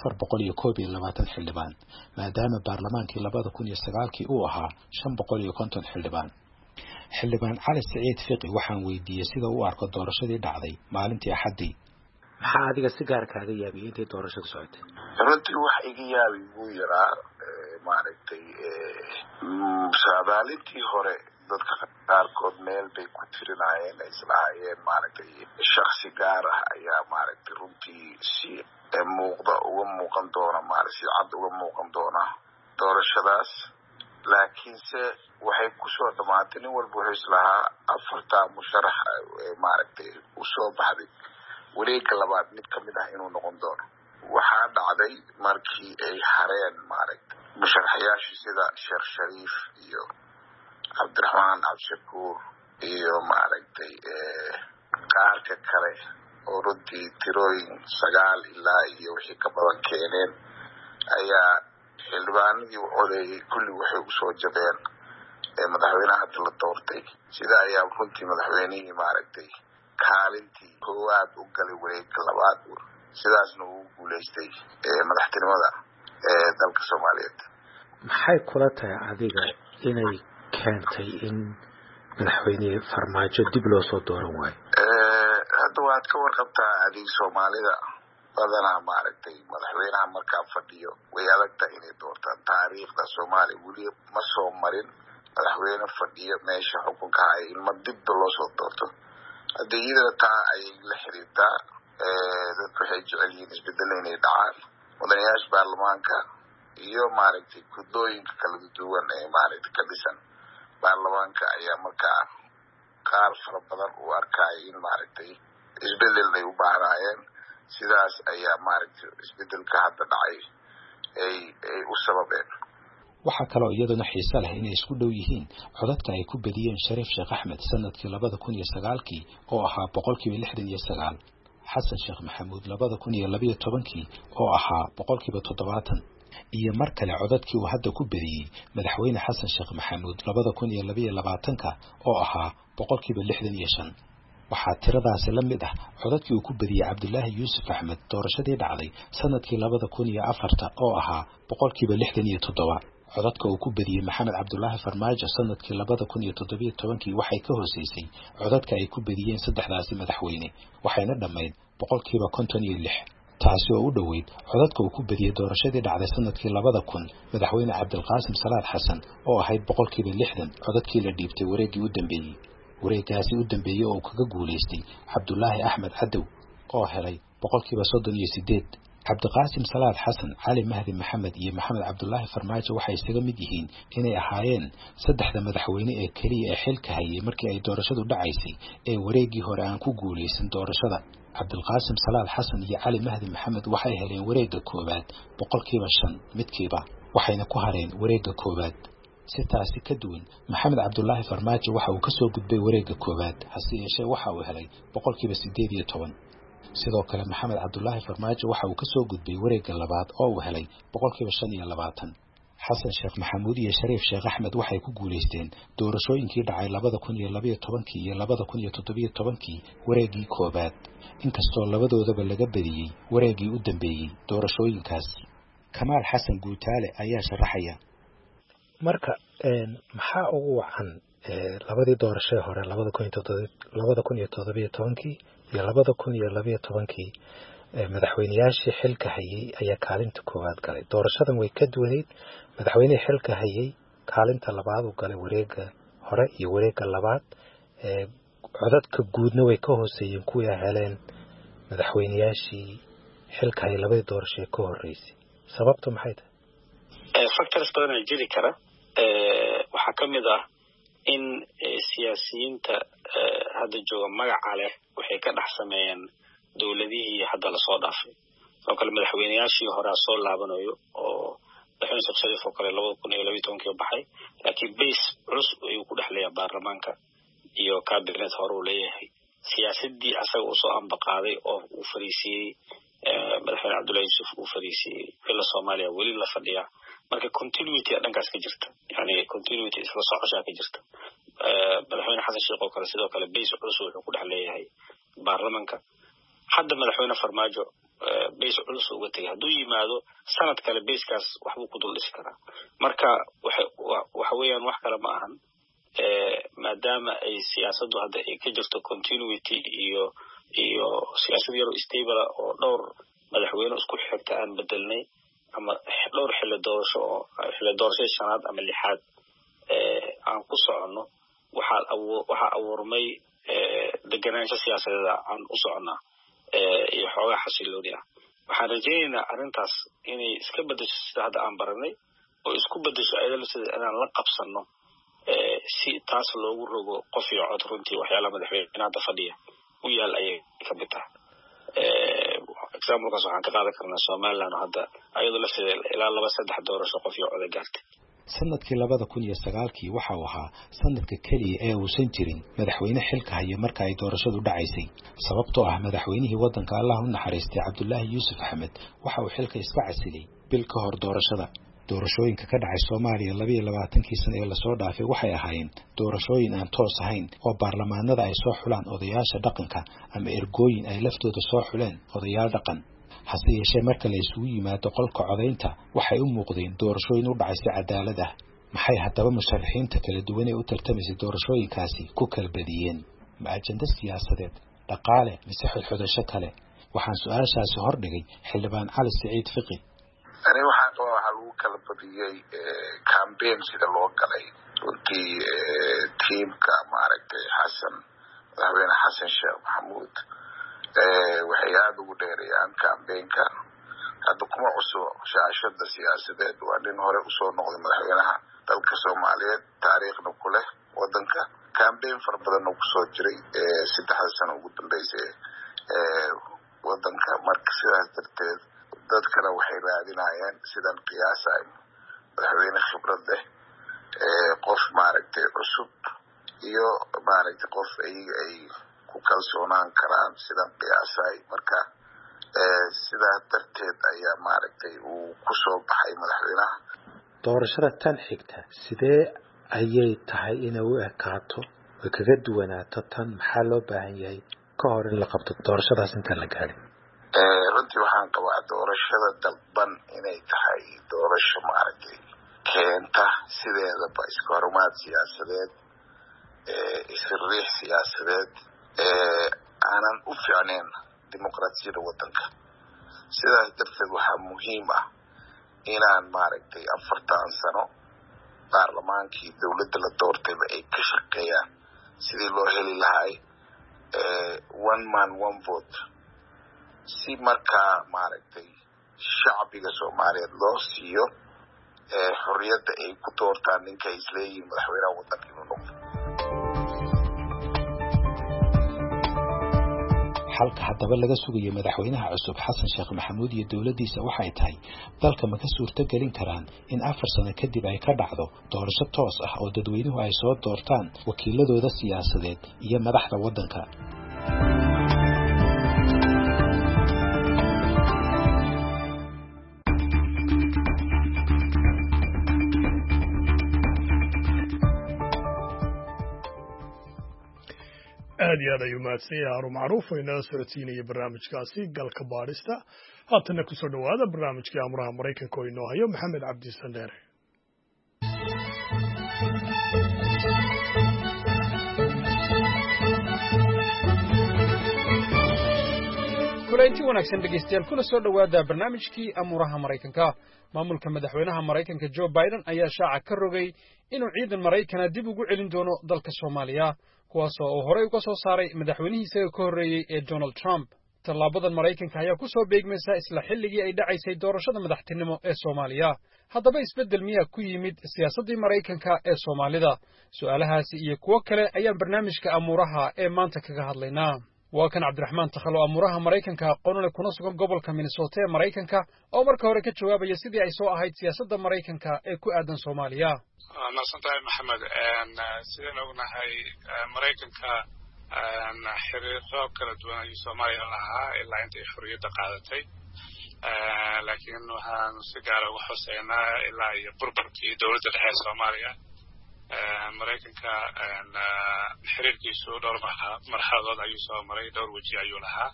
421 xildhibaan maadaama baarlamaankii 2009 uu ahaa 550 xildhibaan. xildhibaan Cali Saciid Fiqi waxaan weydiiyay sida uu arko doorashadii dhacday maalintii Axadii. maxaa adiga si gaar kaaga yaabiyay intii doorashadu socotay? runtii wax iga yaabay wuu yaraa maaragtay saadaalintii hore dadka qaarkood meel bay ku tirinayeen ay islahaayeen maaragtay shakhsi gaar ah ayaa maaragtay runtii si muuqda uga muuqan doona maaragtay si cad uga muuqan doona doorashadaas laakiinse waxay kusoo dhamaatay nin walba wuxuu islahaa afarta musharax maaragtay u soo baxday wareegga labaad mid ka mid ah inuu noqon doono waxaa dhacday markii ay hareen maaragtay musharaxayaashii sida Sheekh Shariif iyo Cabdiraxmaan Cabdishakuur iyo maaragtay qaarka kale oo runtii tirooyin 9 ilaa iyo wixii ka badan keeneen ayaa xildhibaanadii u codeeyay kulli waxay u soo jabeen madaxweynaha hadda la doortay sida ayaa runtii madaxweynihii maaragtay kaalintii koowaad u galay wareegga labaad sidaasna uu guuleystay madaxtinimada dalka Soomaaliyeed. maxay kula tahay adiga inay keentay in madaxweyne Farmaajo dib loo soo dooran waayo? hadda waad ka warqabtaa adiga Soomaalida badanaa maaragtay madaxweynaha markaa fadhiyo way adagtahay inay doortaan taariikhda Soomaaliya weli ma soo marin madaxweyne fadhiyo meesha xukunka haya in dib loo soo doorto hadda iyada taa ay la xiriirtaa dadku waxay jecel yihiin isbedel inay dhacaan mudanayaasha baarlamaanka iyo maaragtay gudooyinka kala duwan ee maaragtay ka dhisan baarlamaanka ayaa markaa qaar fara badan u arkay in maaragtay isbedel ay u baahnayeen sidaas ayaa maaragtay isbedelka hadda dhacay ay u sababeen. waxaa kaloo iyaduna xiiso leh inay isku dhow yihiin codadka ay ku badiyeen Shariif Sheekh Axmed sanadkii 2009 oo ahaa 69%, Xasan Sheekh Maxamuud 2012 oo ahaa 70%, iyo mar kale codadkii uu hadda ku badiyay madaxweyne Xasan Sheekh Maxamuud 2022 oo ahaa 65%. waxaa tiradaasi la mid ah codadkii uu ku badiyey Cabdulaahi Yuusuf Axmed doorashadii dhacday sanadkii 2004 oo ahaa 67%. codadka uu ku badiyey Maxamed Cabdulaahi Farmaajo sanadkii 2017 waxay ka hooseysay codadka ay ku badiyeen saddexdaasi madaxweyne waxayna dhammayd 56%. taasi oo u dhoweyd codadka uu ku badiyey doorashadii dhacday sanadkii 2000 madaxweyne Cabdulqaasim Salaad Xasan oo ahayd 60% codadkii la dhiibtay wareegii u dambeeyey. wareegaasi u dambeeyey oo kaga guuleystay Cabdulaahi Axmed Cadow oo helay 38%. Cabdiqaasim Salaad Xasan, Cali Mahdi Maxamed iyo Maxamed Cabdulaahi Farmaajo waxay isaga mid yihiin inay ahaayeen saddexda madaxweyne ee kaliya ee xilka hayay markii ay doorashadu dhacaysay ee wareegii hore aan ku guuleysan doorashada. Cabdiqaasim Salaad Xasan iyo Cali Mahdi Maxamed waxay heleen wareegga koowaad 5% midkiiba waxayna ku hareen wareegga koowaad. si taasi ka duwan Maxamed Cabdulaahi Farmaajo waxa uu ka soo gudbay wareegga koowaad hase yeeshee waxa uu helay 18%. sidoo kale Maxamed Cabdulaahi Farmaajo waxa uu ka soo gudbay wareegga labaad oo uu helay 25%. Xasan Sheekh Maxamuud iyo Shariif Sheekh Axmed waxay ku guuleysteen doorashooyinkii dhacay 2012 iyo 2017 wareegii koowaad inkastoo labadoodaba laga badiyey wareegii u dambeeyey doorashooyinkaas. Kamaal Xasan Guutaale ayaa sharaxaya marka maxaa ugu wacan labadii doorasho hore 2017 iyo 2012 madaxweynayaashii xilka hayay ayaa kaalinta koowaad galay. doorashadan way ka duwaneed. madaxweynihii xilka hayay kaalinta labaad uu galay wareegga hore iyo wareegga labaad. codadka guudna way ka hooseeyeen kuwii ay heleen madaxweynayaashii xilka hayay labadii doorasho ee ka horeysay. sababtu maxay tahay? factors badan ay jiri kara. waxaa ka mid ah in siyaasiyiinta hadda jooga magaca leh waxay ka dhex sameeyeen dowladihii hadda lasoo dhaafay. oo kale madaxweynayaashii hore soo laabanayo oo madaxweyne Sheekh Shariif oo kale 2012 baxay laakiin base culus ayuu ku dhexleeyaa baarlamaanka iyo cabinet hore uu leeyahay. siyaasadii asaga uu soo ambaqaaday oo uu fariisiyey madaxweyne Cabdulaahi Yuusuf uu fariisiyey fila Soomaaliya weli la fadhiyaa. marka continuity dhankaas ka jirta, yani continuity isla socosha ka jirta. madaxweyne Xasan Sheekh oo kale sidoo kale base culus wuxuu ku dhexleeyahay baarlamaanka. hadda madaxweyne Farmaajo base culus uga tagay hadduu yimaado sanad kale basekaas waxbuu ku dul dhisi karaa. marka waxa weeyaan wax kale ma ahan maadaama ay siyaasaddu hadda ay ka jirto continuity iyo siyaasad yar stable oo dhowr madaxweyne isku xigta aan bedelnay ama dhowr xilli doorasho shanaad ama lixaad aan ku socono waxa abuurmay deganaansho siyaasadeed aan u soconnaa iyo xoogaa xasilooni ah. waxaan rajaynaynaa arrintaas inay iska bedesho sida hadda aan baranay oo isku bedesho ayadana sida inaan la qabsanno si taas loogu rogo qof iyo cod runtii waxyaalaha madaxweynaha hadda fadhiya u yaal ayay ka mid tahay. examplekaas waxaan ka qaadan karnaa Somaliland hadda ayadoo lafteeda ilaa 2-3 doorasho qof iyo cod gaartay. sanadkii 2009 waxa uu ahaa sanadka kaliya ee uusan jirin madaxweyne xilka haya marka ay doorashadu dhacaysay sababtoo ah madaxweynihii wadanka Allah u naxariistay Cabdulaahi Yuusuf Axmed waxa uu xilka iska casilay bil ka hor doorashada. doorashooyinka ka dhacay Soomaaliya 22 sano ee la soo dhaafay waxay ahaayeen doorashooyin aan toos ahayn oo baarlamaanada ay soo xulaan odayaasha dhaqanka ama ergooyin ay laftooda soo xuleen odayaal dhaqan. hase yeeshee marka la isugu yimaado qolka codaynta waxay u muuqdeen doorashooyin u dhacay si cadaalad ah. maxay haddaba musharaxiinta kala duwan ee u tartamaysay doorashooyinkaasi ku kala badiyeen? ma ajenda siyaasadeed, dhaqaale mise xudxudasho kale? waxaan su-aashaasi hordhigay xildhibaan Cali Siciid Fiqi. waxaa lagu kala badiyey campaign sida loo galay runtii tiimka maaragtay madaxweyne Xasan Sheekh Maxamuud waxay aad ugu dheereeyaan campaignkan. hadda kuma cusub shaashada siyaasadeed, waa nin hore usoo noqday madaxweynaha dalka Soomaaliyeed, taariikhna ku leh wadanka. campaign fara badan oo kusoo jiray 3 sano ugu dambeysay wadanka. marka sidaas darteed dadkana waxay raadinayaan sidan qiyaasay madaxweyne khibrad leh, qof maaragtay cusub iyo maaragtay qof ay ku kalsoonaan karaan sidan qiyaasay. marka sidaa darteed ayaa maaragtay uu ku soo baxay madaxweynaha. doorashada tan xigta sidee ayay tahay inay u ekaato way kaga duwanaato tan maxaa loo baahan yahay ka hor in la qabto doorashadaas intaan la gaadhin runtii waxaan qabaa doorashada dalban inay tahay doorasho maaragtay keenta sideedaba iska horumaad siyaasadeed isriix siyaasadeed aanan u fiicnayn dimuqraasiyadda waddanka sidaas darteed waxaa muhiim ah inaan maaragtay 40 sano baarlamaankii dowladda la doortayba ay ka shaqeeyaan sidii loo heli lahay one man one vote si markaa maaragtay shacbiga Soomaaliyeed loo siiyo xorriyadda ay ku doortaan ninka isleeyihiin madaxweynaha waddanka inuu noqdo. halka haddaba laga sugayo madaxweynaha cusub xasan sheekh maxamuud iyo dowladdiisa waxay tahay dalka ma ka suurtagelin karaan in 4 sano kadib ay ka dhacdo doorasho toos ah oo dadweynuhu ay soo doortaan wakiiladooda siyaasadeed iyo madaxda waddanka. aad iyo aad ayuu mahadsan yahay Haruun Macruuf oo inala socodsiinaya barnaamijkaasi galka baadhista. haatana kusoo dhawaada barnaamijkii amuraha Maraykanka oo inoo hayo Maxamed Cabdi Sandheere. kulanti wanaagsan dhegeystayaal kuna soo dhawaada barnaamijkii amuraha Maraykanka. maamulka madaxweynaha Maraykanka Joe Biden ayaa shaaca ka rogay inuu ciidan Maraykana dib ugu celin doono dalka Soomaaliya kuwaas oo horey uga soo saaray madaxweynihiisa ka horreeyay ee Donald Trump. Tallaabadan Maraykanka ayaa ku soo beegmaysa isla xilligii ay dhacaysay doorashada madaxtinimo ee Soomaaliya. haddaba isbeddel miyaa ku yimid siyaasaddii Maraykanka ee Soomaalida? su'aalahaasi iyo kuwo kale ayaan barnaamijka amuraha ee maanta kaga hadlaynaa. waa kan Cabdiraxmaan Takhalo amuraha Maraykanka aqoonule kuna sugan gobolka Minnesota ee Maraykanka oo marka hore ka jawaabaya sidii ay soo ahayd siyaasadda Maraykanka ee ku aadan Soomaaliya. nasantahay Maxamed sideen ognahay Maraykanka xiriiro kala duwan ayuu Soomaaliya lahaa ilaa intay xorriyadda qaadatay laakiin waxaan si gaar ah uga xuseynaa ilaa iyo burburkii dowladda dhexe ee Soomaaliya Maraykanka xiriirkiisu dhowr marxaladood ayuu soo maray dhowr waji ayuu lahaa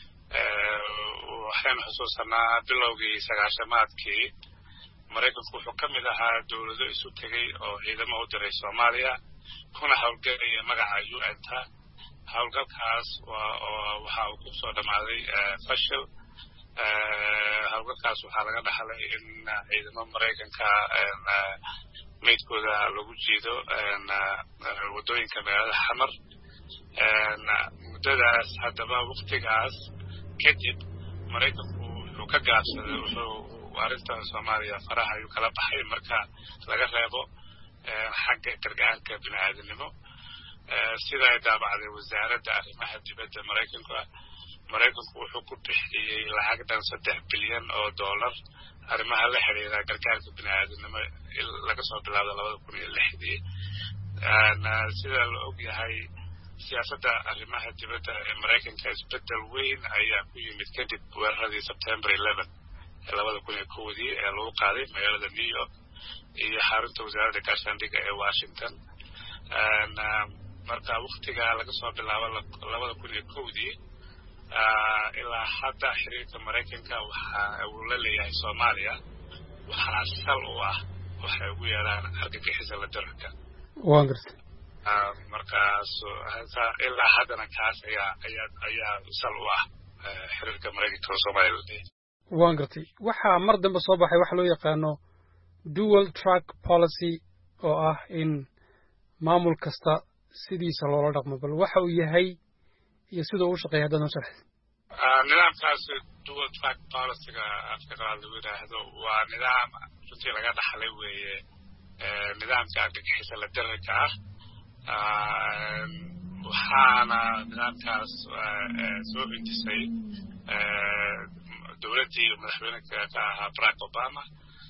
waxaan xusuusanaa bilowgii 90-maadkii Maraykanku wuxuu ka mid ahaa dowlado isu tegay oo ciidamo u diray Soomaaliya kuna hawlgelaya magaca UN-ta hawlgalkaas waxa uu ku soo dhamaaday fashil hawlgalkaas waxaa laga dhaxlay in ciidamo Maraykanka meydkooda lagu jiido wadooyinka magaalada Xamar muddadaas haddaba waqtigaas kadib Maraykanku wuxuu ka gaabsaday wuxuu arrinta Soomaaliya faraha ayuu kala baxay marka laga reebo xagga gargaarka bini'aadanimo sida ay daabacday wasaaradda arrimaha dibadda Maraykanku wuxuu ku bixiyay lacag dhan $3 bilyan oo dollar arrimaha la xiriira gargaarka bini'aadanimo laga soo bilaabo 2006 sida la og yahay siyaasadda arrimaha dibadda ee Maraykanka isbeddel weyn ayaa ku yimid kadib weeraradii September 11 2001 ee lagu qaaday magaalada New York iyo xarunta wasaaradda gaashaandhigga ee Washington marka waqtiga laga soo bilaabo 2001 ilaa hadda xiriirka Maraykanka waxa uu la leeyahay Soomaaliya waxaa sal u ah waxay ugu yeeraan argagixisada la dirka waan gartay markaas ilaa haddana kaas ayaa sal u ah xiriirka Maraykanka iyo Soomaaliya waan gartay waxaa mar dambe soo baxay waxa loo yaqaano dual track policy oo ah in maamul kasta sidiisa loola dhaqmo bal waxa uu yahay iyo sidoo uu shaqeeyo haddana sharxay nidaamkaas dual track policy-ga afka qalaad lagu yiraahdo waa nidaam runtii laga dhaxlay weeye nidaamka argagixisada la dirka waxaana nidaamkaas soo intisay dowladdii madaxweynaha ka ahaa Barack Obama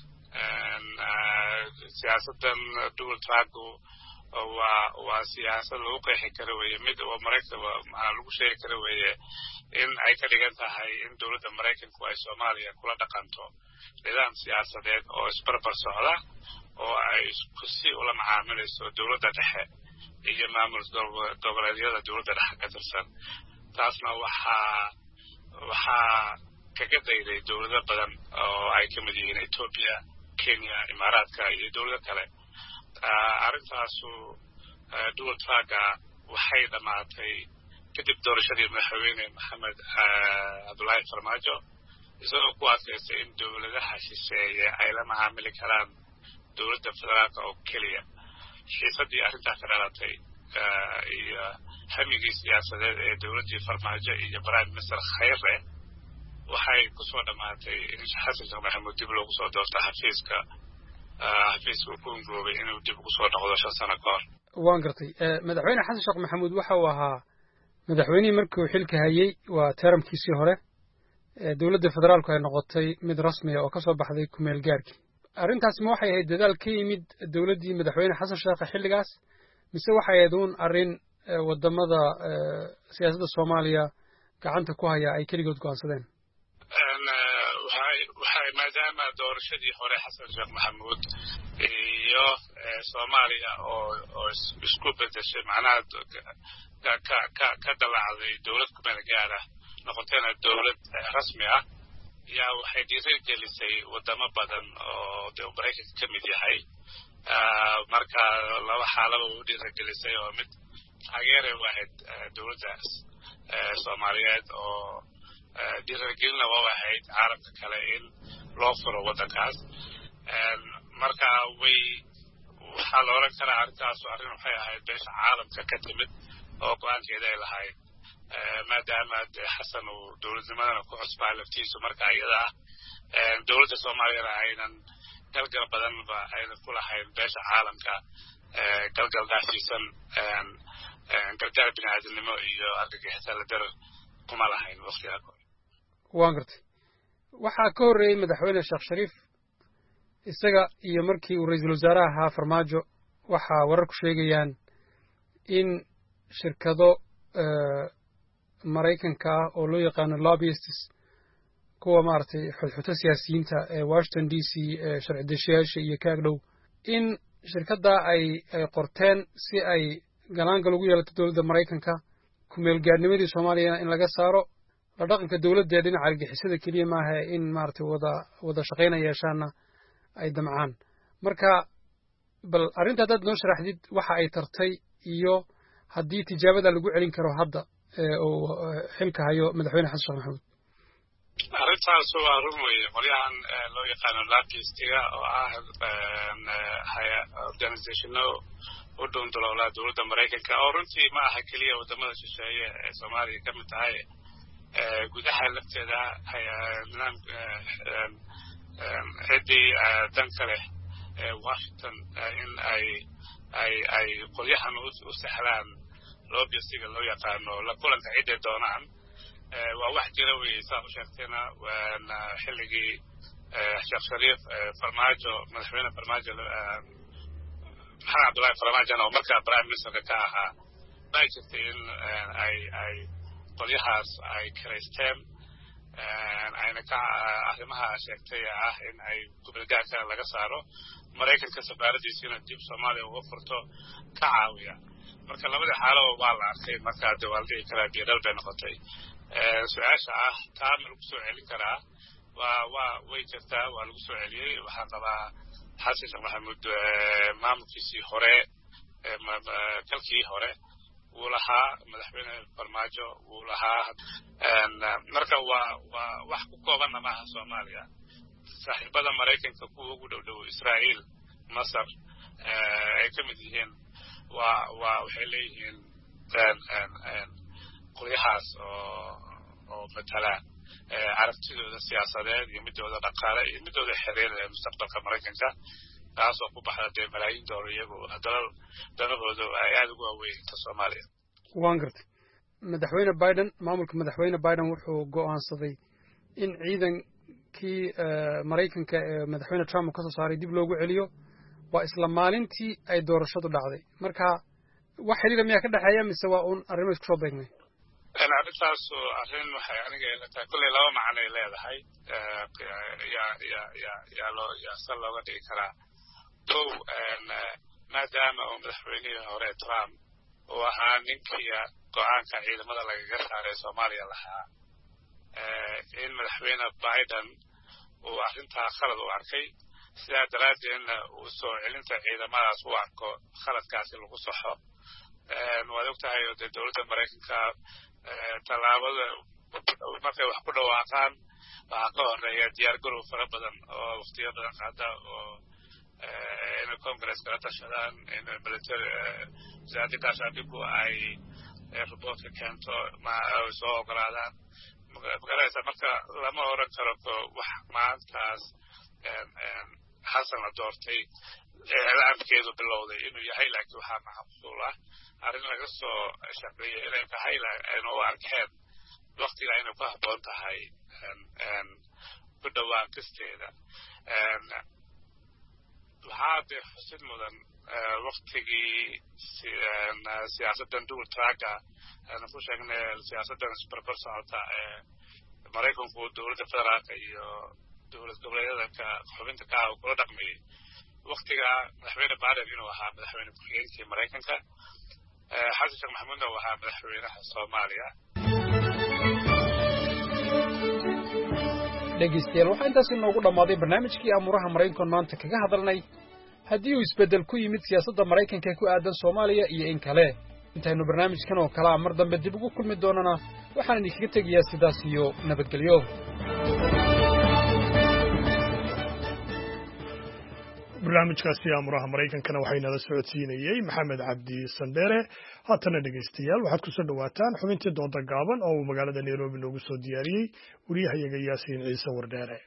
siyaasaddan dual track waa siyaasad lagu qeexi karo weeye mid oo Maraykanka maxaa lagu sheegi karo weeye in ay ka dhigan tahay in dowladda Maraykanku ay Soomaaliya kula dhaqanto nidaam siyaasadeed oo isbarbar socda oo ay isku si ula macaamilayso dowladda dhexe iyo maamul goboleedyada dowladda dhexe ka tirsan. taasna waxaa kaga dayday dowlado badan oo ay ka mid yihiin Ethiopia, Kenya, Imaaraadka iyo dowlado kale. arrintaasu dual tracka waxay dhamaatay kadib doorashadii madaxweyne maxamed cabdullaahi farmaajo, isagoo ku adkaystay in dowladaha shisheeye ay la macaamili karaan dowladda federaalka oo keliya. xiisadii arrintaa ka dhalatay iyo hamigii siyaasadeed ee dowladdii farmaajo iyo prime minister khayre waxay kusoo dhamaatay in xasan sheekh maxamuud dib loogu soo doorto xafiiska uu ku ungoobay inuu dib ugu soo noqdo 5 sano ka hor. waan gartay madaxweyne xasan sheekh maxamuud waxa uu ahaa madaxweynihii markii uu xilka hayay waa teramkiisii hore dowladda federaalku ay noqotay mid rasmi ah oo ka soo baxday kumeel gaarkii. arrintaas ma waxay ahayd dadaal ka yimid dowladdii madaxweyne xasan sheekh xilligaas mise waxay ahayd uun arrin wadamada siyaasadda Soomaaliya gacanta ku haya ay keligood go'aansadeen? waxay maadaama doorashadii hore xasan sheekh maxamuud iyo Soomaaliya oo isku bedeshay macnaha ka dalacday dowlad ku meel gaar ah noqotayna dowlad rasmi ah yaa waxay dhiirigelisay wadamo badan oo Mareykanka ka mid yahay. marka laba xaalaba u dhiirigelisay oo mid taageeray wahayd dowladdaas Soomaaliyeed oo dhiirigelina waa wahayd caalamka kale in loo furo waddankaas. marka waxaa la oran karaa arrintaas arrin waxay ahayd beesha caalamka ka timid oo go'aankeeda ay lahayd maadaama xasan uu dowladnimadana ku cusbaa laftiisu. marka iyada dowladda Soomaaliyana aynan galgal badanba ayna ku lahayn beesha caalamka galgal dhaafsiisan gargaar bini'aadanimo iyo argagixisada la darar kuma lahayn waqtiga hore. waan gartay waxaa ka horreeyay madaxweyne sheekh shariif isaga iyo markii uu ra'iisul wasaaraha ahaa farmaajo waxaa wararku sheegayaan in shirkado Mareykanka ah oo loo yaqaano lobbyists kuwa maartay xulxuta siyaasiyiinta ee Washington DC sharci dejiyaasha iyo ka agdhow in shirkada ay qorteen si ay galaangal ugu yeelato dowladda Mareykanka ku meel gaarnimadii Soomaaliya in laga saaro la dhaqanka dowladda dhinaca argagixisada kaliya ma aha in maartay wada shaqeynaya yeeshaana ay damcaan. marka bal arrinta dad noo sharaxdid waxa ay tartay iyo haddii tijaabada lagu celin karo hadda oo xilka hayo madaxweyne xasan sheekh maxamuud. arrintaas waa run weeye. qolyahan loo yaqaano lobbyistiga oo ah organizationo u dhunduloola dowladda Mareykanka oo runtii ma aha keliya wadamada shisheeye ee Soomaaliya ka mid tahay gudaha lafteeda ciddii dan kale Washington in ay qolyahan u sahlaan lobbyistiga loo yaqaano la kulanka ciday doonaan waa wax jira weeye. saa u sheegtayna waana xilligii sheekh shariif farmaajo madaxweyne farmaajo maxamed cabdullaahi farmaajo oo markaa prime ministerka ka ahaa ma jirtay in ay qolyahaas ay karaysteen ayna ka arrimaha sheegtay in ay gobolgaarka laga saaro Mareykanka safaaradiisina dib Soomaaliya uga furto ka caawiya. marka labadii xaalaba waa la arkay. marka dawladda kala biiral bay noqotay. su'aasha taa ma lagu soo celin karaa way jirtaa waa lagu soo celiyay. waxaan qabaa xasan sheekh maxamuud maamulkiisii hore kalkii hore wuu lahaa madaxweyne farmaajo wuu lahaa. marka waa wax ku koobanna maaha Soomaaliya. saaxiibada Mareykanka kuwa ugu dhow Israa'iil, Masar ay ka mid yihiin waxay leeyihiin qolyahaas oo matala aragtidooda siyaasadeed iyo midooda dhaqaale iyo midooda xiriir ee mustaqbalka Mareykanka taasoo ku baxda malaayiin doolar iyagoo danahooda ay aad ugu waaweynta Soomaaliya. waan gartay madaxweyne Biden maamulka madaxweyne Biden wuxuu go'aansaday in ciidankii Mareykanka ee madaxweyne Trump ka soo saaray dib loogu celiyo waa isla maalintii ay doorashadu dhacday. marka wax xiriir miyaa ka dhaxeeya mise waa uun arrimo isku soo beegmay? arrintaas arrin waxay aniga ila tahay kulley laba macno ay leedahay. yaa sal looga dhigi karaa. maadaama uu madaxweynihii hore Trump uu ahaa ninkii go'aanka ciidamada lagaga saaray Soomaaliya lahaa in madaxweyne Biden uu arrintaa khalad u arkay sidaa daraaddeedna uu soo celinta ciidamadaas u arko khaladkaasi lagu saxo waad ogtahay oo dowladda Mareykanka tallaabada markay wax ku dhawaaqaan waxaa ka horeeya diyaargarow fara badan oo waqtiyo badan qaada oo in Congress kala tashadaan in military wasaaradda gaashaandhiggu ay riboortka keento ma soo ogolaadaan magaraysa marka lama oran karo wax maantaas xasan la doortay eelaankeedu bilowday inuu yahay laakiin waxaa macquul ah arrin laga soo shaqeeyay inay tahay inay u arkeen waqtiga inay ku habboon tahay ku dhawaaqisteeda waxaa dee xusid mudan waqtigii siyaasaddan dual tracka aan ku sheegnay siyaasaddan isbarbar socota Mareykanku dowladda federaalka iyo dowlad goboleedyada xubinta ka ah kula dhaqmay waqtiga madaxweyne Biden inuu ahaa madaxweyne ku-xigeenkii Mareykanka Xasan Sheekh Maxamuudna uu ahaa madaxweynaha Soomaaliya dhegeystayaal waxaa intaas inoogu dhammaaday barnaamijkii amuuraha Mareykanka maanta kaga hadalnay haddii uu isbeddel ku yimid siyaasadda Mareykanka ku aadan Soomaaliya iyo in kale intaynu barnaamijkan oo kala mar dambe dib ugu kulmi doonana waxaan idinkaga tegayaa sidaas iyo nabadgelyo barnaamijkaasi aamuraha Mareykankana waxay nala socodsiinayay Maxamed Cabdi Sandere haatana dhegeystayaal waxaad ku soo dhawaataan xubintii doonta gaaban oo uu magaalada Nairobi noogu soo diyaariyay wariyahayaga Yaasiin Ciise Wardheere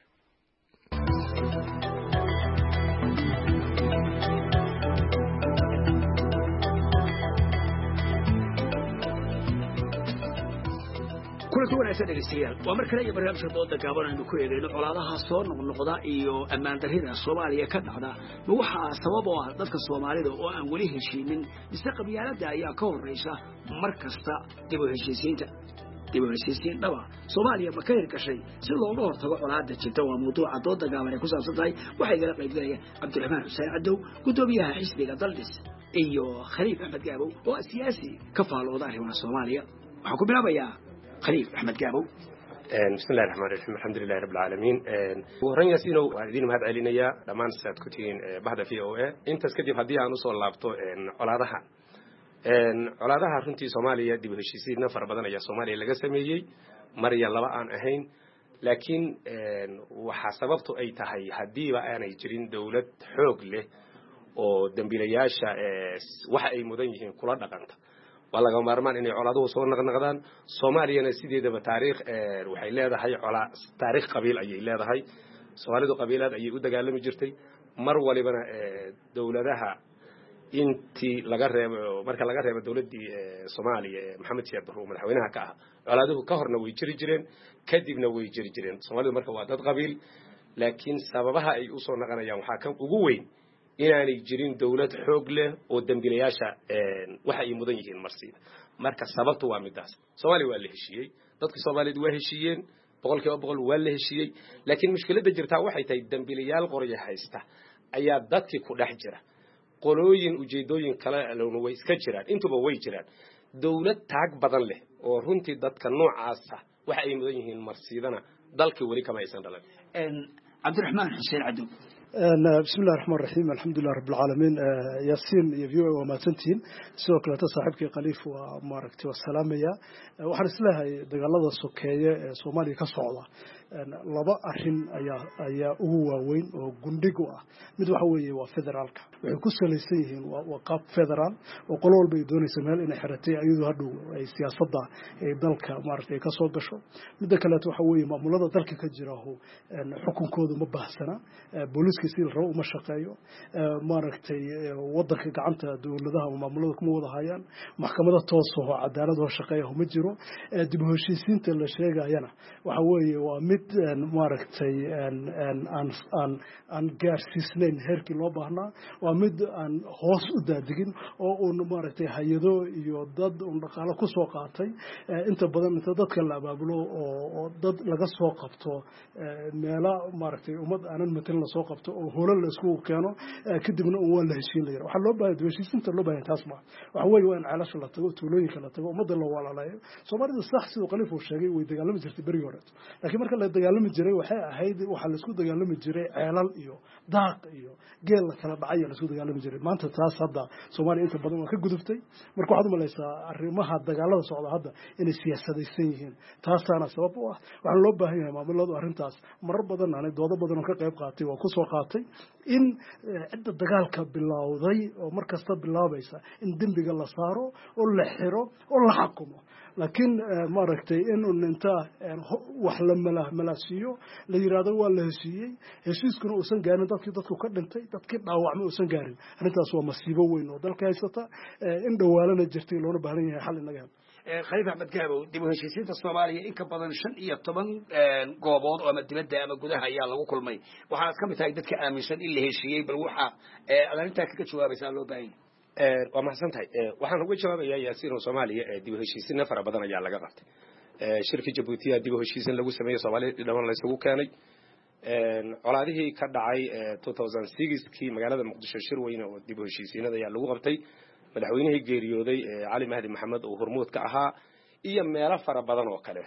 kulanka wanaagsan dhegeystayaal waa mar kale iyo barnaamijka dooda gaaban aynu ku eegayno colaadaha soo noqnoqda iyo ammaan darrida Soomaaliya ka dhacda ma waxaa sabab u ah dadka Soomaalida oo aan weli heshiinin mise qabyaaladda ayaa ka horeysa mar kasta dib u heshiisiin dhaba Soomaaliya ma ka hirgashay si looga hortago colaadda jirta waa mawduuca dooda gaaban ee ku saabsan tahay waxay igala qaybgalaya Cabdiraxmaan Xuseen Cadow gudoomiyaha xisbiga Daldis iyo Khaliif Axmed Gaabow oo siyaasi ka faalooda arrimaha Soomaaliya waxaan ku bilaabayaa خليف أحمد جابو بسم الله الرحمن الرحيم الحمد لله رب العالمين وهران ياسينو وعدين مهد علينا لمان ساد كتين بعد في OA أنت سكدي فديها نوصل لابتو colaadaha runtii Soomaaliya dib u heshiisiin fara badan ayaa Soomaaliya laga sameeyay marya laba aan ahayn laakiin waxa sababtu ay tahay hadiiba aanay jirin dawlad xoog leh oo dambiilayaasha waxa ay mudan yihiin kula dhaqanta wala laga maarmaan inay colaaduhu soo naqnaqdaan Soomaaliyana sideedaba taariikh waxay leedahay taariikh qabiil ayay leedahay Soomaalidu qabiilad ayay u dagaalami jirtay mar walibana dawladaha intii laga reebo marka laga reebo dawladii Soomaaliya Maxamed Siyaad Barre madaxweynaha ka ah colaaduhu ka horna way jiri jireen kadibna way jiri jireen Soomaalidu marka waa dad qabiil laakiin sababaha ay u soo naqanayaan waxa kan ugu weyn inaanay jirin dawlad xoog leh oo dambiilayaasha waxa ay mudan yihiin marsiida marka sababtu waa midaas Soomaaliya waa la heshiiyay dadka Soomaaliyeed waa heshiiyeen boqolkiiba waa la heshiiyay laakiin mushkiladda jirta waxay tahay dambiilayaal qoryo haysta ayaa dadkii ku dhex jira qolooyin ujeedooyin kale lawna way iska jiraan intuba way jiraan dawlad taag badan leh oo runtii dadka noocaas ah waxa ay mudan yihiin marsiidana dalkii wali kama aysan dhalan Cabdiraxmaan Xuseen Cadow بسم الله الرحمن الرحيم الحمد لله رب العالمين ياسين يفيو وما تنتين سو كلا تصاحبك قليف وماركتي والسلامية وحنا سلاها دقالة السكية سومالي كصعدة لبا أرين أيا هو وين وجندقوا مد وحوي وفدرالك وكسر لسيهن وقاب فدرال وقلوا بيدون سمال إن حرتي أيضا هدو أي سياسة دلك ماركتي كصعد بشو مد كلا تحوي مملضة دلك كجراه حكم كود مبحثنا بوليس كسيل رو مشقايو ماركتي وضرك gacanta dawladaha maamulada kuma wada hayaan maxkamada toos oo cadaalad oo shaqeeyo ma jiro dib u heshiisiinta la sheegayana waxa weeye waa mid mid maaragtay aan gaarsiisnayn heerkii loo baahnaa waa mid aan hoos u daadigin oo uun maaragtay hay-ado iyo dad uun dhaqaalo ku soo qaatay inta badan inta dadka la abaabulo oo dad laga soo qabto meela maaragtay ummad aanan matelin lasoo qabto oo holo la isku keeno kadibna un waa la heshiin la yara waxaa loo baahay heshiisinta loo baahay taas ma waxa weeye waa in ceelasha la tago tuulooyinka la tago ummadda la walaalayo soomaalida sax siduu khaliif uu sheegay way dagaalami jirtay berigii hore laakiin marka la dagaalami jiray waxay ahayd waxaa la isku dagaalami jiray ceelal iyo daaq iyo geel la kala dhacay la isku dagaalami jiray maanta taas hadda Soomaaliya inta badan waa ka gudubtay marka waxaad u malaysaa arrimaha dagaalada socda hadda inay siyaasadaysan yihiin taasaana sabab u ah waxaa loo baahan yahay maamuladu arrintaas marar badan aanay doodo badan oo ka qayb qaatay waa ku soo qaatay in cidda dagaalka bilowday oo markasta bilaabaysa in dembiga la saaro oo la xiro oo la xukumo laakiin maaragtay inuu inta wax la malaasiyo la yiraahdo waa la heshiiyey heshiiskuna uusan gaarin dadku ka dhintay dadkii dhaawacmay uusan gaarin arrintaas waa masiibo weyn oo dalka haysata in dhawaalana jirtay loona baahan yahay xal inaga khaliif axmed gaabow dib u heshiisiinta soomaaliya in ka badan 15 goobood oo ama dibadda ama gudaha ayaa lagu kulmay waxaad ka mid tahay dadka aaminsan in la heshiiyey bal waxa arrintaa kaga jawaabaysaa loo baahan waa mahadsan tahay waxaan uga jawaabayaa yaasiin oo Soomaaliya dib u heshiisiin fara badan ayaa laga qabtay shirkii Djibouti dib u heshiisiin lagu sameeyay Soomaaliya dhamaan la isugu keenay colaadihii ka dhacay 2006kii magaalada Muqdisho shir weyn oo dib u heshiisiinada ayaa lagu qabtay madaxweynihii geeriyooday Cali Mahdi Maxamed oo hormuud ka ahaa iyo meelo fara badan oo kale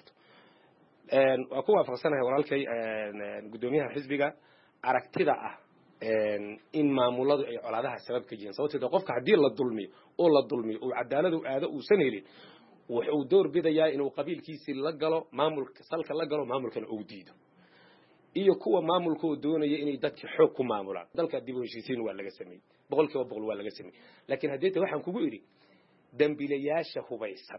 waa ku waafaqsanahay walaalkay gudoomiyaha xisbiga aragtida ah in maamuladu ay colaadaha sabab ka yihiin sababtoo qofka hadii la dulmiyo oo cadaalad uu aado uu saneelin wuxuu door bidayaa inuu qabiilkiisa la galo maamulka salka la galo maamulkana uu diido iyo kuwa maamulku doonaya inay dadka xoog ku maamulaan dalka dib u heshiisiin waa laga sameeyay boqolkiiba boqol waa laga sameeyay laakiin hadii waxaan kugu iri dambiilayaasha hubaysan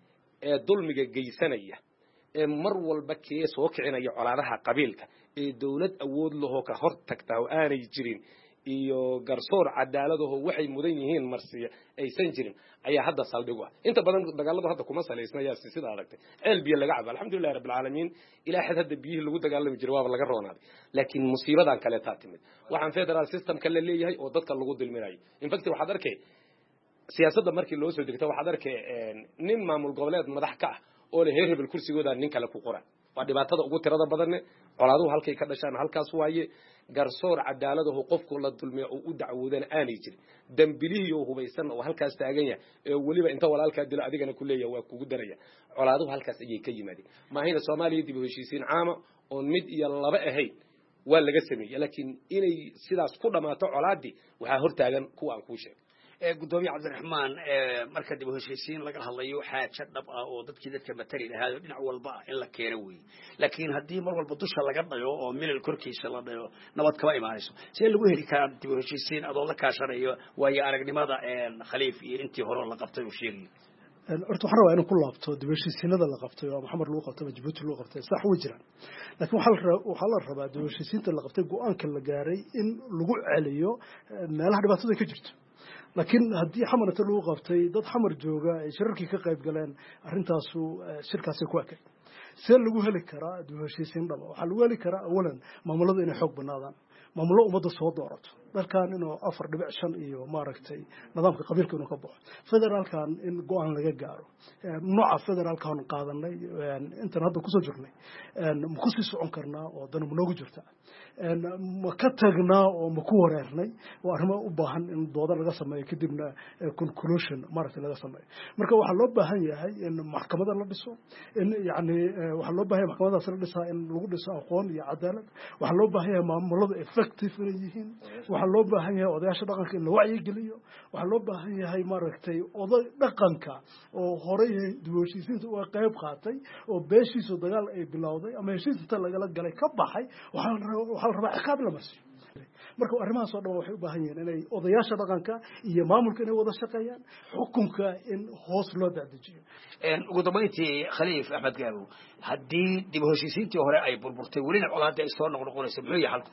ee dulmiga geysanaya ee mar walba kee soo kicinaya colaadaha qabiilka ee dawlad awood leh oo ka hor tagta oo aanay jirin iyo garsoor cadaaladaho waxay mudan yihiin marsiya aysan jirin ayaa hadda saldhigo inta badan dagaalada hadda kuma saleysnaya sida aragtay elbiya laga cabo alxamdulillaah rabbil alamin ilaa xad hadda biyo lagu dagaalami jiray waa laga roonaaday laakiin musiibadan kale taatimid waxaan federal system kale leeyahay oo dadka lagu dulminayo in fact waxaad arkay siyaasadda markii loo soo degtay waxaad arkay nin maamul goboleed madax ka ah oo la heerbil kursigooda nin kale ku qoran waa dhibaatada ugu tirada badan colaadu halkay ka dhashaan halkaas waaye garsoor cadaaladahu qofku la dulmiyo oo u dacwoodana aanay jirin dambilihiyo hubaysan oo halkaas taagan yahay ee waliba inta walaalka dilo adigana ku leeyahay waa kugu daraya colaadu halkaas ayay ka yimaadeen ma hayna Soomaaliya dib u heshiisiin caama oo mid iyo laba ahayd waa laga sameeyay laakiin inay sidaas ku dhamaato colaadi waxa hortaagan kuwa aan ku sheegay gudoomiye cabdiraxmaan marka dib u heshiisiin laga hadlayo xaaja dhab ah oo dadka matari lahaa dhinac walba in la keeno weey laakiin hadii mar walba dusha laga dhayo oo milal korkiisa la dhayo nabad kaba imaanayso si lagu heli karo dib u heshiisiin adoo la kaashanayo waayo aragnimada khaliif iyo intii hore la qabtay uu sheegay horta waxaan rabaa inaan ku laabto dib u heshiisiinada la qabtay oo Maxamed lagu qabtay Djibouti lagu qabtay sax way jiraan laakiin waxa la rabaa dib u heshiisiinta la qabtay go'aanka la gaaray in lagu celiyo meelaha dhibaatada ka jirto laakiin haddii xamarta lagu qabtay dad xamar jooga ay shirarkii ka qayb galeen arrintaasu shirkaasi ku akay see lagu heli karaa dib u heshiisiin dhaba waxaa lagu heli karaa awalan maamulada inay xoog banaadaan maamulo ummadda soo doorato dalkan inuu 4.5 iyo maaragtay nidaamka qabiilka inuu ka baxo federaalkan in go'aan laga gaaro nooca federaalkan qaadanay intan hadda kusoo jirnay ma ku sii socon karnaa oo dan ma noogu jirta ma ka tagnaa oo ma ku wareernay waa arrimo u baahan in dooda laga sameeyo kadibna conclusion maaragtay laga sameeyo marka waxaa loo baahan yahay in maxkamada la dhiso in yani waxaa loo baahan yahay maxkamadaas la dhisaa in lagu dhiso aqoon iyo cadaalad waxaa loo baahan yahay maamulada effective inay yihiin waxaa loo baahan yahay odayaasha dhaqanka in la wacyi geliyo waxaa loo baahan yahay maaragtay oday dhaqanka oo horey dib u heshiisiinta uga qayb qaatay oo beeshiisu dagaal ay bilowday ama heshiisinta lagala galay ka baxay waxaa la rabaa ciqaab la marsiyo marka arrimahaas oo dhan waxay u baahan yihiin inay odayaasha dhaqanka iyo maamulka inay wada shaqeeyaan xukunka in hoos loo dadejiyo ugu dambeyntii khaliif axmed gaabow haddii dib u heshiisiintii hore ay burburtay welina colaadda ay soo noqnoqonayso muxuu yahay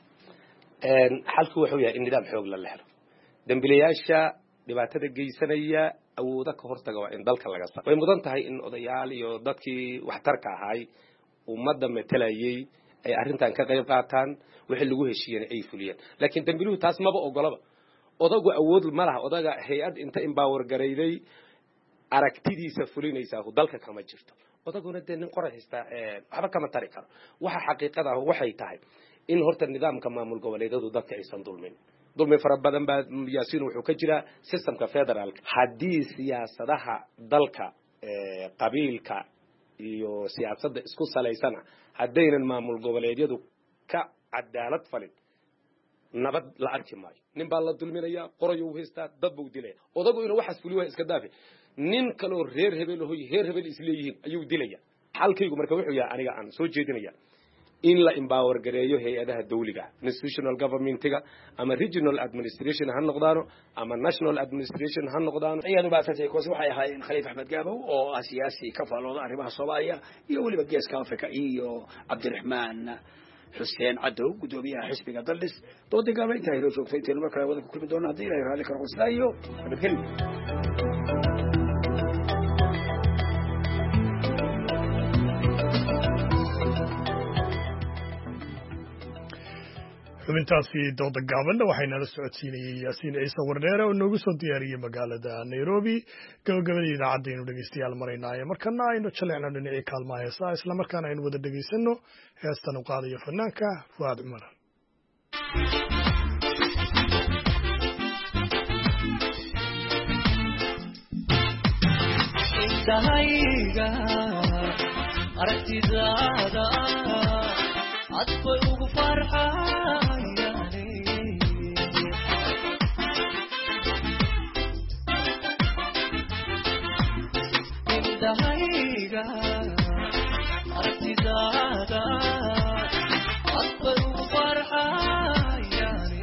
xalku wuxuu yahay in nidaam xoog la helo dambiilayaasha dhibaatada geysanaya awooda ka hortaga waa in dalka laga saaro way mudan tahay in odayaal iyo dadkii waxtarka ahay ummadda matalayay ay arrintan ka qayb qaataan wixii lagu heshiiyeen ay fuliyeen laakiin dambiluhu taas maba ogolaba odagu awood ma laha odaga hay'ad inta empower garayday aragtidiisa fulinaysa dalka kama jirto odaguna nin qoray haysta waxba kama tari karo waxa xaqiiqada waxay tahay in horta nidaamka maamul goboleedyadu dadka aysan dulmi fara badan baa yaasiin wuxuu ka jira systemka federal haddii siyaasadaha dalka qabiilka iyo siyaasadda isku salaysana haddaynan maamul goboleedyadu ka cadaalad falin nabad la arki maayo nin baa la dulminaya qorayo u haystaa dad buu dilaya odagu inuu waxaas fuliyo iska daafi nin kaloo reer hebel isleeyihiin ayuu dilaya halkaygu marka wuxuu yahay aniga aan soo jeedinaya in la empower gareeyo hay'adaha dawliga institutional governmentiga ama regional administration ha noqdaano ama national administration ha noqdaano ayaan u baatay koos waxay ahaayeen Khaliif Axmed Gaabow oo siyaasi ka faalooda arrimaha Soomaaliya iyo waliba geeska Afrika iyo Cabdiraxmaan Xuseen Cadow gudoomiyaha xisbiga Daldis doodda gaaban inta ay joogtay inta markaa wada ku kulmi doona hadii ilaahay raali ka noqonayo nabadgelyo xubintaasi dooda gaabanna waxayna la socodsiinayay yaasiin ciise wardheere oo noogu soo diyaariyey magaalada Nairobi gabagabadii idaacadaynu dhegeystayaal maraynaaye markana aynu jaleecno dhinacii kaalmaha heesaha islamarkaana aynu wada dhegeysano heestan u qaadayo fanaanka Fuaad Cumar aragtidaada adbay ugu farxayane indahayga aragtidaada adbay ugu farxayane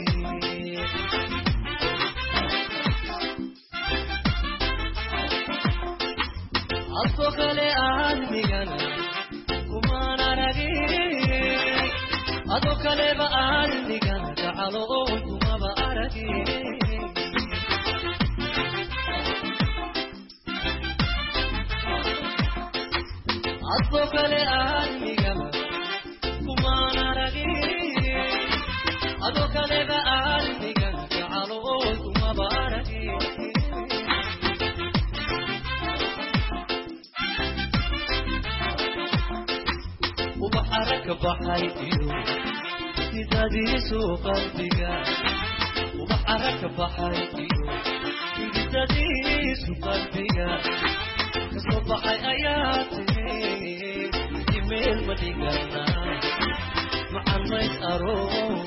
adbo kale aadmigana kumana ragin adoo kaleba aadmigana gacalo oo kumaba aragin adoo kale aadmigana kumana ragin adoo kaleba aadmigana gacalo oo kumaba aragin وبحرك بحيتيو إدادي سوق البقى وبحرك بحيتيو إدادي سوق البقى كصبح آياتي إيميل مديقنا مع الناس أروح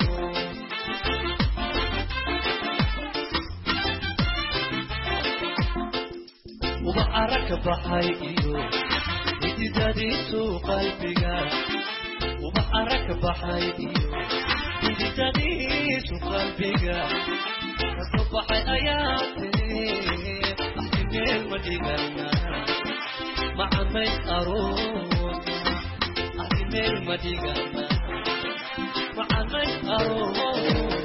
وبحرك بحيتيو إدادي سوق البقى وبحرك بحيديو إدادي سوق البقى كصبح آياتي أحكي المدينة مع ميت أروح أحكي المدينة مع ميت أروح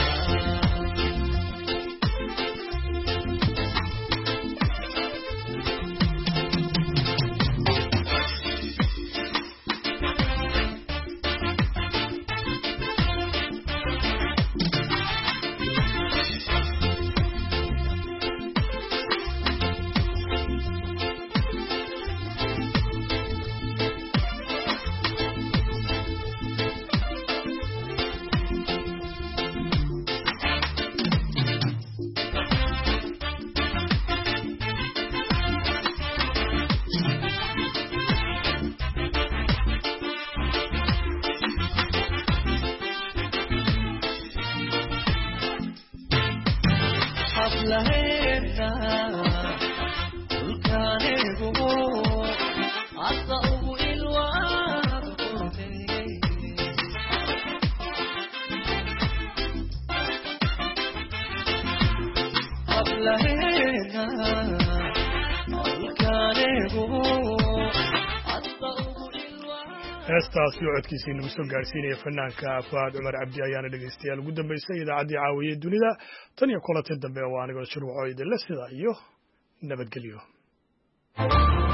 heestaasi oo codkiisa inagu soo gaarsiinaya fanaanka Fuaad Cumar Cabdi ayaana dhegeystayaal ugu dambeysay idaacaddii caawiye dunida tan iyo kulantii dambe oo anigoo shirwaco idin la sida iyo nabadgelyo